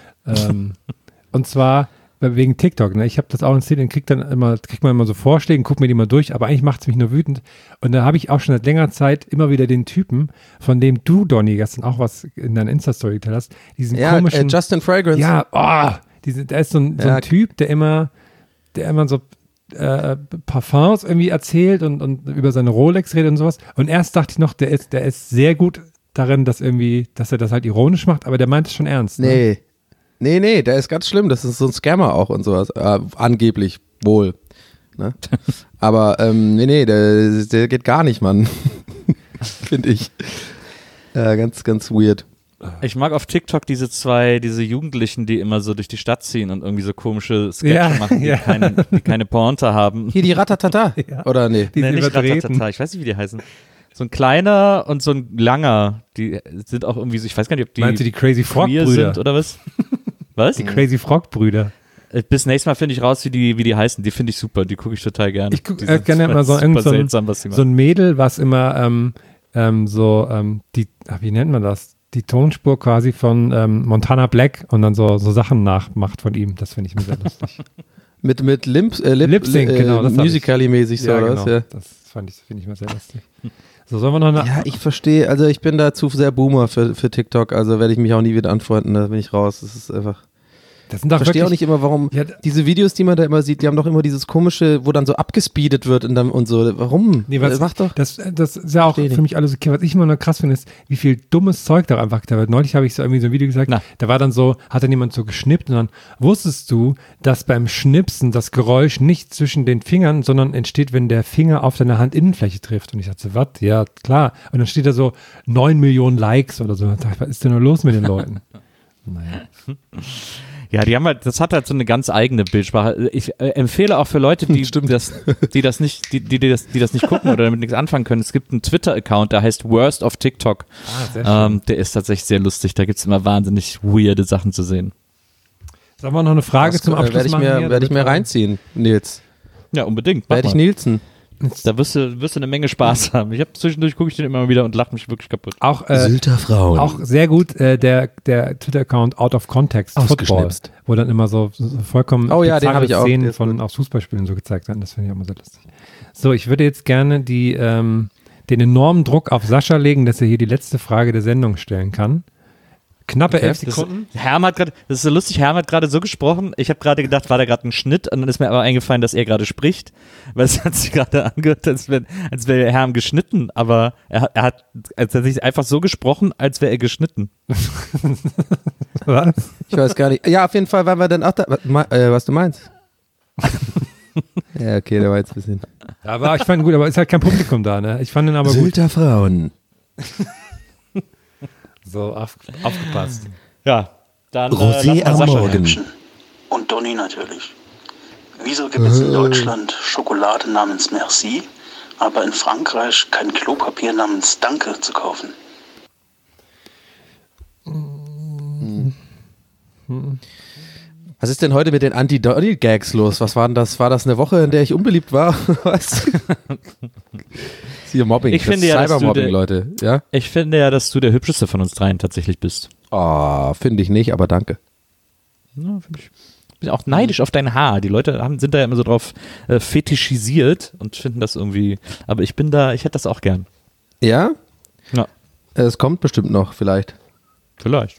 Ähm, und zwar wegen TikTok. Ne? Ich habe das auch installiert und krieg dann immer, kriegt man immer so Vorschläge, guck mir die mal durch, aber eigentlich macht es mich nur wütend. Und da habe ich auch schon seit längerer Zeit immer wieder den Typen, von dem du, Donny, gestern auch was in deiner Insta-Story geteilt hast, diesen Ja, komischen. äh, Justin Fragrance. Ja, oh, diese, der ist so ein, so ein Ja. Typ, der immer, der immer so äh, Parfums irgendwie erzählt und, und über seine Rolex redet und sowas. Und erst dachte ich noch, der ist, der ist sehr gut darin, dass irgendwie, dass er das halt ironisch macht, aber der meint es schon ernst. Ne? Nee. Nee, nee, der ist ganz schlimm. Das ist so ein Scammer auch und sowas. Äh, angeblich wohl. Ne? Aber ähm, nee, nee, der, der geht gar nicht, Mann. Finde ich. Äh, ganz, ganz weird. Ich mag auf TikTok diese zwei, diese Jugendlichen, die immer so durch die Stadt ziehen und irgendwie so komische Sketche Ja, machen, die, ja. keine, die keine Pointe haben. Hier die Ratatata. Ja. Oder nee? Die Nee, sind nicht übertreten. Ratatata, ich weiß nicht, wie die heißen. So ein kleiner und so ein langer, die sind auch irgendwie so, ich weiß gar nicht, ob die, Meinst du die Crazy Frog queer Brüder? sind oder was? Was? Die Crazy Frog Brüder. Äh, Bis nächstes Mal finde ich raus, wie die, wie die heißen. Die finde ich super, die gucke ich total gerne. Ich gucke Die äh, sind gerne immer so, super irgend so, ein, seltsam, was sie so machen. ein Mädel, was immer ähm, ähm, so die, die ach, wie nennt man das? Die Tonspur quasi von ähm, Montana Black und dann so, so Sachen nachmacht von ihm. Das finde ich mir sehr lustig. Mit, mit Limp, äh, Lip, Lip Sync, äh, genau. Das hab ich. Musical.ly-mäßig so, ja, oder genau. was? Ja. Das fand ich, finde ich mir sehr lustig. So, sollen wir noch eine. Ja, ich verstehe, also ich bin da zu sehr Boomer für, für TikTok, also werde ich mich auch nie wieder anfreunden, da bin ich raus. Das ist einfach. Das sind Ich doch verstehe auch wirklich, nicht immer, warum Ja, diese Videos, die man da immer sieht, die haben doch immer dieses komische, wo dann so abgespeedet wird und dann und so. Warum? Nee, was, Äh, Mach doch. Das, das ist ja auch Versteh für mich alles okay. Was ich immer nur krass finde, ist, wie viel dummes Zeug da einfach da wird. Neulich habe ich so irgendwie so ein Video gesagt, Na. da war dann so, hat dann jemand so geschnippt und dann wusstest du, dass beim Schnipsen das Geräusch nicht zwischen den Fingern, sondern entsteht, wenn der Finger auf deine Handinnenfläche trifft. Und ich dachte, was? Ja, klar. Und dann steht da so neun Millionen Likes oder so. Und ich dachte, was ist denn nur los mit den Leuten? Naja. Ja, die haben halt, das hat halt so eine ganz eigene Bildsprache. Ich äh, empfehle auch für Leute, die das, die das nicht, die, die, die, das, die das nicht gucken oder damit nichts anfangen können. Es gibt einen Twitter-Account, der heißt Worst of TikTok. Ah, sehr schön. Ähm, der ist tatsächlich sehr lustig. Da gibt es immer wahnsinnig weirde Sachen zu sehen. Sollen wir noch eine Frage Das, zum äh, Abschluss werde ich machen? mir, hier, werde ich mir damit wir- reinziehen, Nils. Ja, unbedingt. Mach Werde ich mal. Nielsen. Da wirst du, wirst du eine Menge Spaß haben. Ich habe zwischendurch gucke ich den immer wieder und lache mich wirklich kaputt. Auch, äh, Sylter Frauen. Auch sehr gut äh, der, der Twitter-Account Out of Context Football, Ausgeschnipst. wo dann immer so, so vollkommen Oh ja, den bizarre hab ich auch. Der Szenen ist von aus Fußballspielen so gezeigt werden. Das finde ich auch immer sehr lustig. So, ich würde jetzt gerne die, ähm, den enormen Druck auf Sascha legen, dass er hier die letzte Frage der Sendung stellen kann. Knappe Okay. elf Das, Sekunden. Herm hat gerade, das ist so lustig, Herm hat gerade so gesprochen. Ich habe gerade gedacht, war da gerade ein Schnitt und dann ist mir aber eingefallen, dass er gerade spricht, weil es hat sich gerade angehört, als wäre als wär Herm geschnitten, aber er, hat- er hat tatsächlich einfach so gesprochen, als wäre er geschnitten. Was? Ich weiß gar nicht. Ja, auf jeden Fall waren wir dann auch da. Was, me- äh, was du meinst? Ja, okay, der war jetzt ein bisschen. Aber ich fand ihn gut, aber ist halt kein Publikum da, ne? Ich fand ihn aber gut. Sylter Frauen. So, auf, aufgepasst. Ja, dann Rosé äh, lass am mal Sascha Morgen. hören. Und Donny natürlich. Wieso gibt es in Deutschland Schokolade namens Merci, aber in Frankreich kein Klopapier namens Danke zu kaufen? Was ist denn heute mit den Anti-Donny-Gags los? Was war denn das? War das eine Woche, in der ich unbeliebt war? Was? ist hier Mobbing. Ich das finde ist ja, dass du Cybermobbing, der- Leute. Ja? Ich finde ja, dass du der hübscheste von uns dreien tatsächlich bist. Oh, finde ich nicht, aber danke. Ja, finde ich. Bin auch neidisch auf dein Haar. Die Leute haben, sind da ja immer so drauf äh, fetischisiert und finden das irgendwie. Aber ich bin da, ich hätte das auch gern. Ja? Ja. Es kommt bestimmt noch, vielleicht. Vielleicht.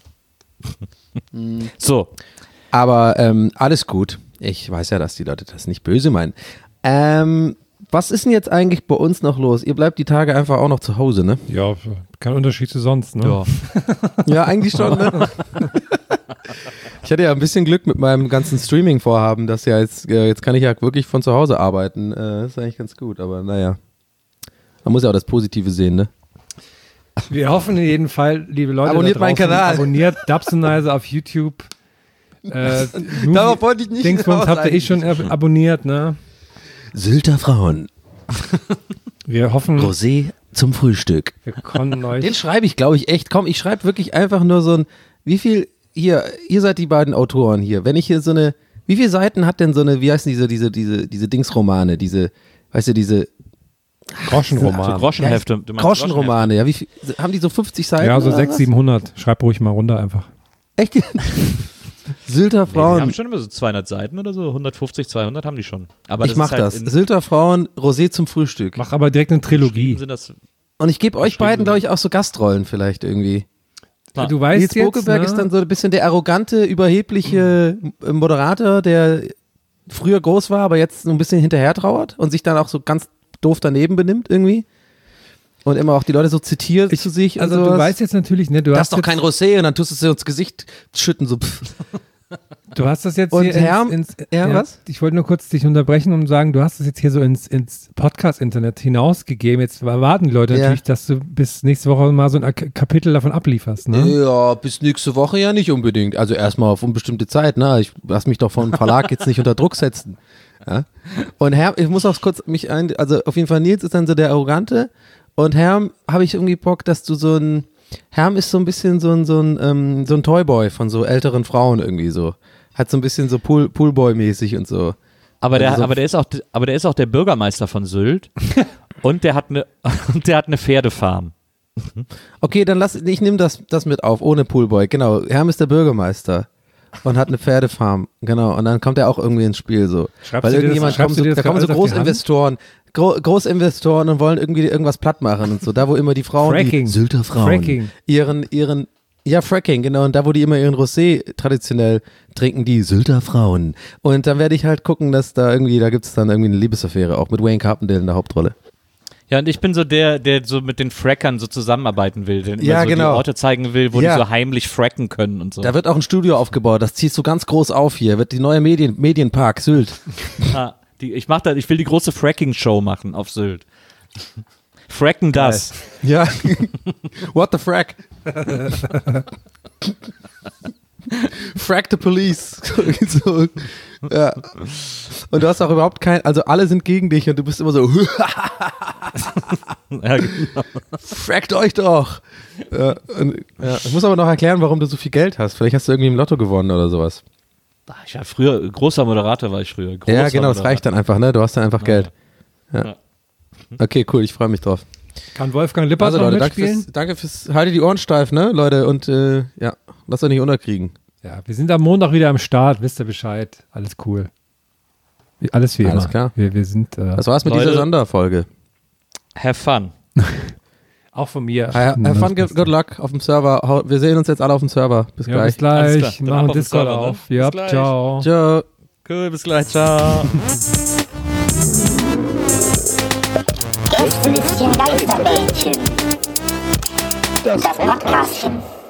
So. Aber ähm, alles gut. Ich weiß ja, dass die Leute das nicht böse meinen. Ähm, was ist denn jetzt eigentlich bei uns noch los? Ihr bleibt die Tage einfach auch noch zu Hause, ne? Ja, kein Unterschied zu sonst, ne? Ja. Ja, eigentlich schon, ne? Ich hatte ja ein bisschen Glück mit meinem ganzen Streaming-Vorhaben, dass ja jetzt, äh, jetzt kann ich ja wirklich von zu Hause arbeiten. Äh, das ist eigentlich ganz gut, aber naja. Man muss ja auch das Positive sehen, ne? Wir hoffen in jedem Fall, liebe Leute, Abonniert da meinen draußen, Kanal. Abonniert Dubsonizer auf YouTube. Äh, Darauf wollte ich nicht Dingsbums hinaus habt ihr eh schon ab abonniert, ne? Sylter Frauen. Wir hoffen, Rosé zum Frühstück. wir konnten euch. Den schreibe ich, glaube ich, echt. Komm, ich schreibe wirklich einfach nur so ein, wie viel, hier, ihr seid die beiden Autoren hier. Wenn ich hier so eine, wie viele Seiten hat denn so eine, wie heißen diese, diese, diese, diese Dingsromane, diese, weißt du, diese Groschenromane. So Groschenhefte. Du meinst Groschenromane, ja. Wie viel, haben die so fünfzig Seiten? Ja, so oder sechshundert, was? siebenhundert. Schreib ruhig mal runter einfach. Echt? Sylter Nee, Frauen. die haben schon immer so zweihundert Seiten oder so, hundertfünfzig, zweihundert haben die schon. Aber ich das mach ist halt das. in- Sylter Frauen, Rosé zum Frühstück. Mach aber direkt eine Trilogie. Sind das, Und ich gebe euch beiden, glaube ich, auch so Gastrollen vielleicht irgendwie. Ah. Du weißt Nils jetzt, Bokelberg ne? ist dann so ein bisschen der arrogante, überhebliche äh, Moderator, der früher groß war, aber jetzt so ein bisschen hinterher trauert und sich dann auch so ganz doof daneben benimmt irgendwie. Und immer auch die Leute so zitiert zu sich. Also und du sowas. weißt jetzt natürlich, ne, du das hast ist doch jetzt, kein Rosé und dann tust du es dir ins Gesicht schütten, so pff. Du hast das jetzt Und hier Herm- ins, ins ja, was? Ich wollte nur kurz dich unterbrechen und sagen, du hast das jetzt hier so ins, ins Podcast-Internet hinausgegeben. Jetzt erwarten die Leute Ja. natürlich, dass du bis nächste Woche mal so ein Ak- Kapitel davon ablieferst, ne? Ja, bis nächste Woche ja nicht unbedingt. Also erstmal auf unbestimmte Zeit, ne? Ich lass mich doch vom Verlag jetzt nicht unter Druck setzen. Ja? Und Herm, ich muss auch kurz mich ein, also auf jeden Fall Nils ist dann so der Arrogante und Herm habe ich irgendwie Bock, dass du so ein, Herm ist so ein bisschen so ein, so ein, ähm, so ein Toyboy von so älteren Frauen irgendwie so. Hat so ein bisschen so Pool, Poolboy-mäßig und so. aber, der, Also so- aber, der ist auch, aber der ist auch der Bürgermeister von Sylt und der hat eine und der hat eine Pferdefarm. Okay, dann lass, ich nehme das, das mit auf, ohne Poolboy. Genau, Herm ist der Bürgermeister und hat eine Pferdefarm. Genau, und dann kommt er auch irgendwie ins Spiel so. Schreibst Weil du dir das- irgendjemand schreibst kommt, du so, dir das da kommen so alles auf die Hand? Großinvestoren, Gro Großinvestoren und wollen irgendwie irgendwas platt machen und so. Da, wo immer die Frauen, Fracking. die Sylter Frauen, Fracking. ihren, ihren, ja, Fracking, genau. Und da, wo die immer ihren Rosé traditionell trinken, die Sylter Frauen. Und dann werde ich halt gucken, dass da irgendwie, da gibt es dann irgendwie eine Liebesaffäre, auch mit Wayne Carpendale in der Hauptrolle. Ja, und ich bin so der, der so mit den Frackern so zusammenarbeiten will, der Ja, immer so genau. die Orte zeigen will, wo Ja. die so heimlich fracken können und so. Da wird auch ein Studio aufgebaut, das ziehst du ganz groß auf hier, wird die neue Medien, Medienpark Sylt. Ah, die, ich, mach da, ich will die große Fracking-Show machen auf Sylt. Fracken das. Ja. What the frack? Frack the police. So, ja. Und du hast auch überhaupt kein, also alle sind gegen dich und du bist immer so, Ja, genau. frackt euch doch. Ja, und, ja. Ich muss aber noch erklären, warum du so viel Geld hast. Vielleicht hast du irgendwie im Lotto gewonnen oder sowas. Ich war früher, großer Moderator war ich früher. Großer Ja, genau, das Moderator. reicht dann einfach, ne? Du hast dann einfach Ja. Geld. Ja. Ja. Okay, cool, ich freue mich drauf. Kann Wolfgang Lippert Also noch Leute, danke mitspielen? fürs, danke fürs, haltet die Ohren steif, ne, Leute, und äh, ja, lasst euch nicht unterkriegen. Ja, wir sind am Montag wieder am Start, wisst ihr Bescheid. Alles cool. Wie, alles wie Alles immer. klar. Wir, wir sind äh, Das war's mit Leute, dieser Sonderfolge. Have fun. auch von mir. Have have fun, good, good luck auf dem Server. Hau- Wir sehen uns jetzt alle auf dem Server. Bis Ja, gleich. bis gleich. Alles klar. Dann Machen ab auf den Discord Server, ne? auf. Bis Ja, gleich. ciao. Ciao. Cool, bis gleich, ciao. Gästelistchen Geisterbällchen. Das Podcastchen.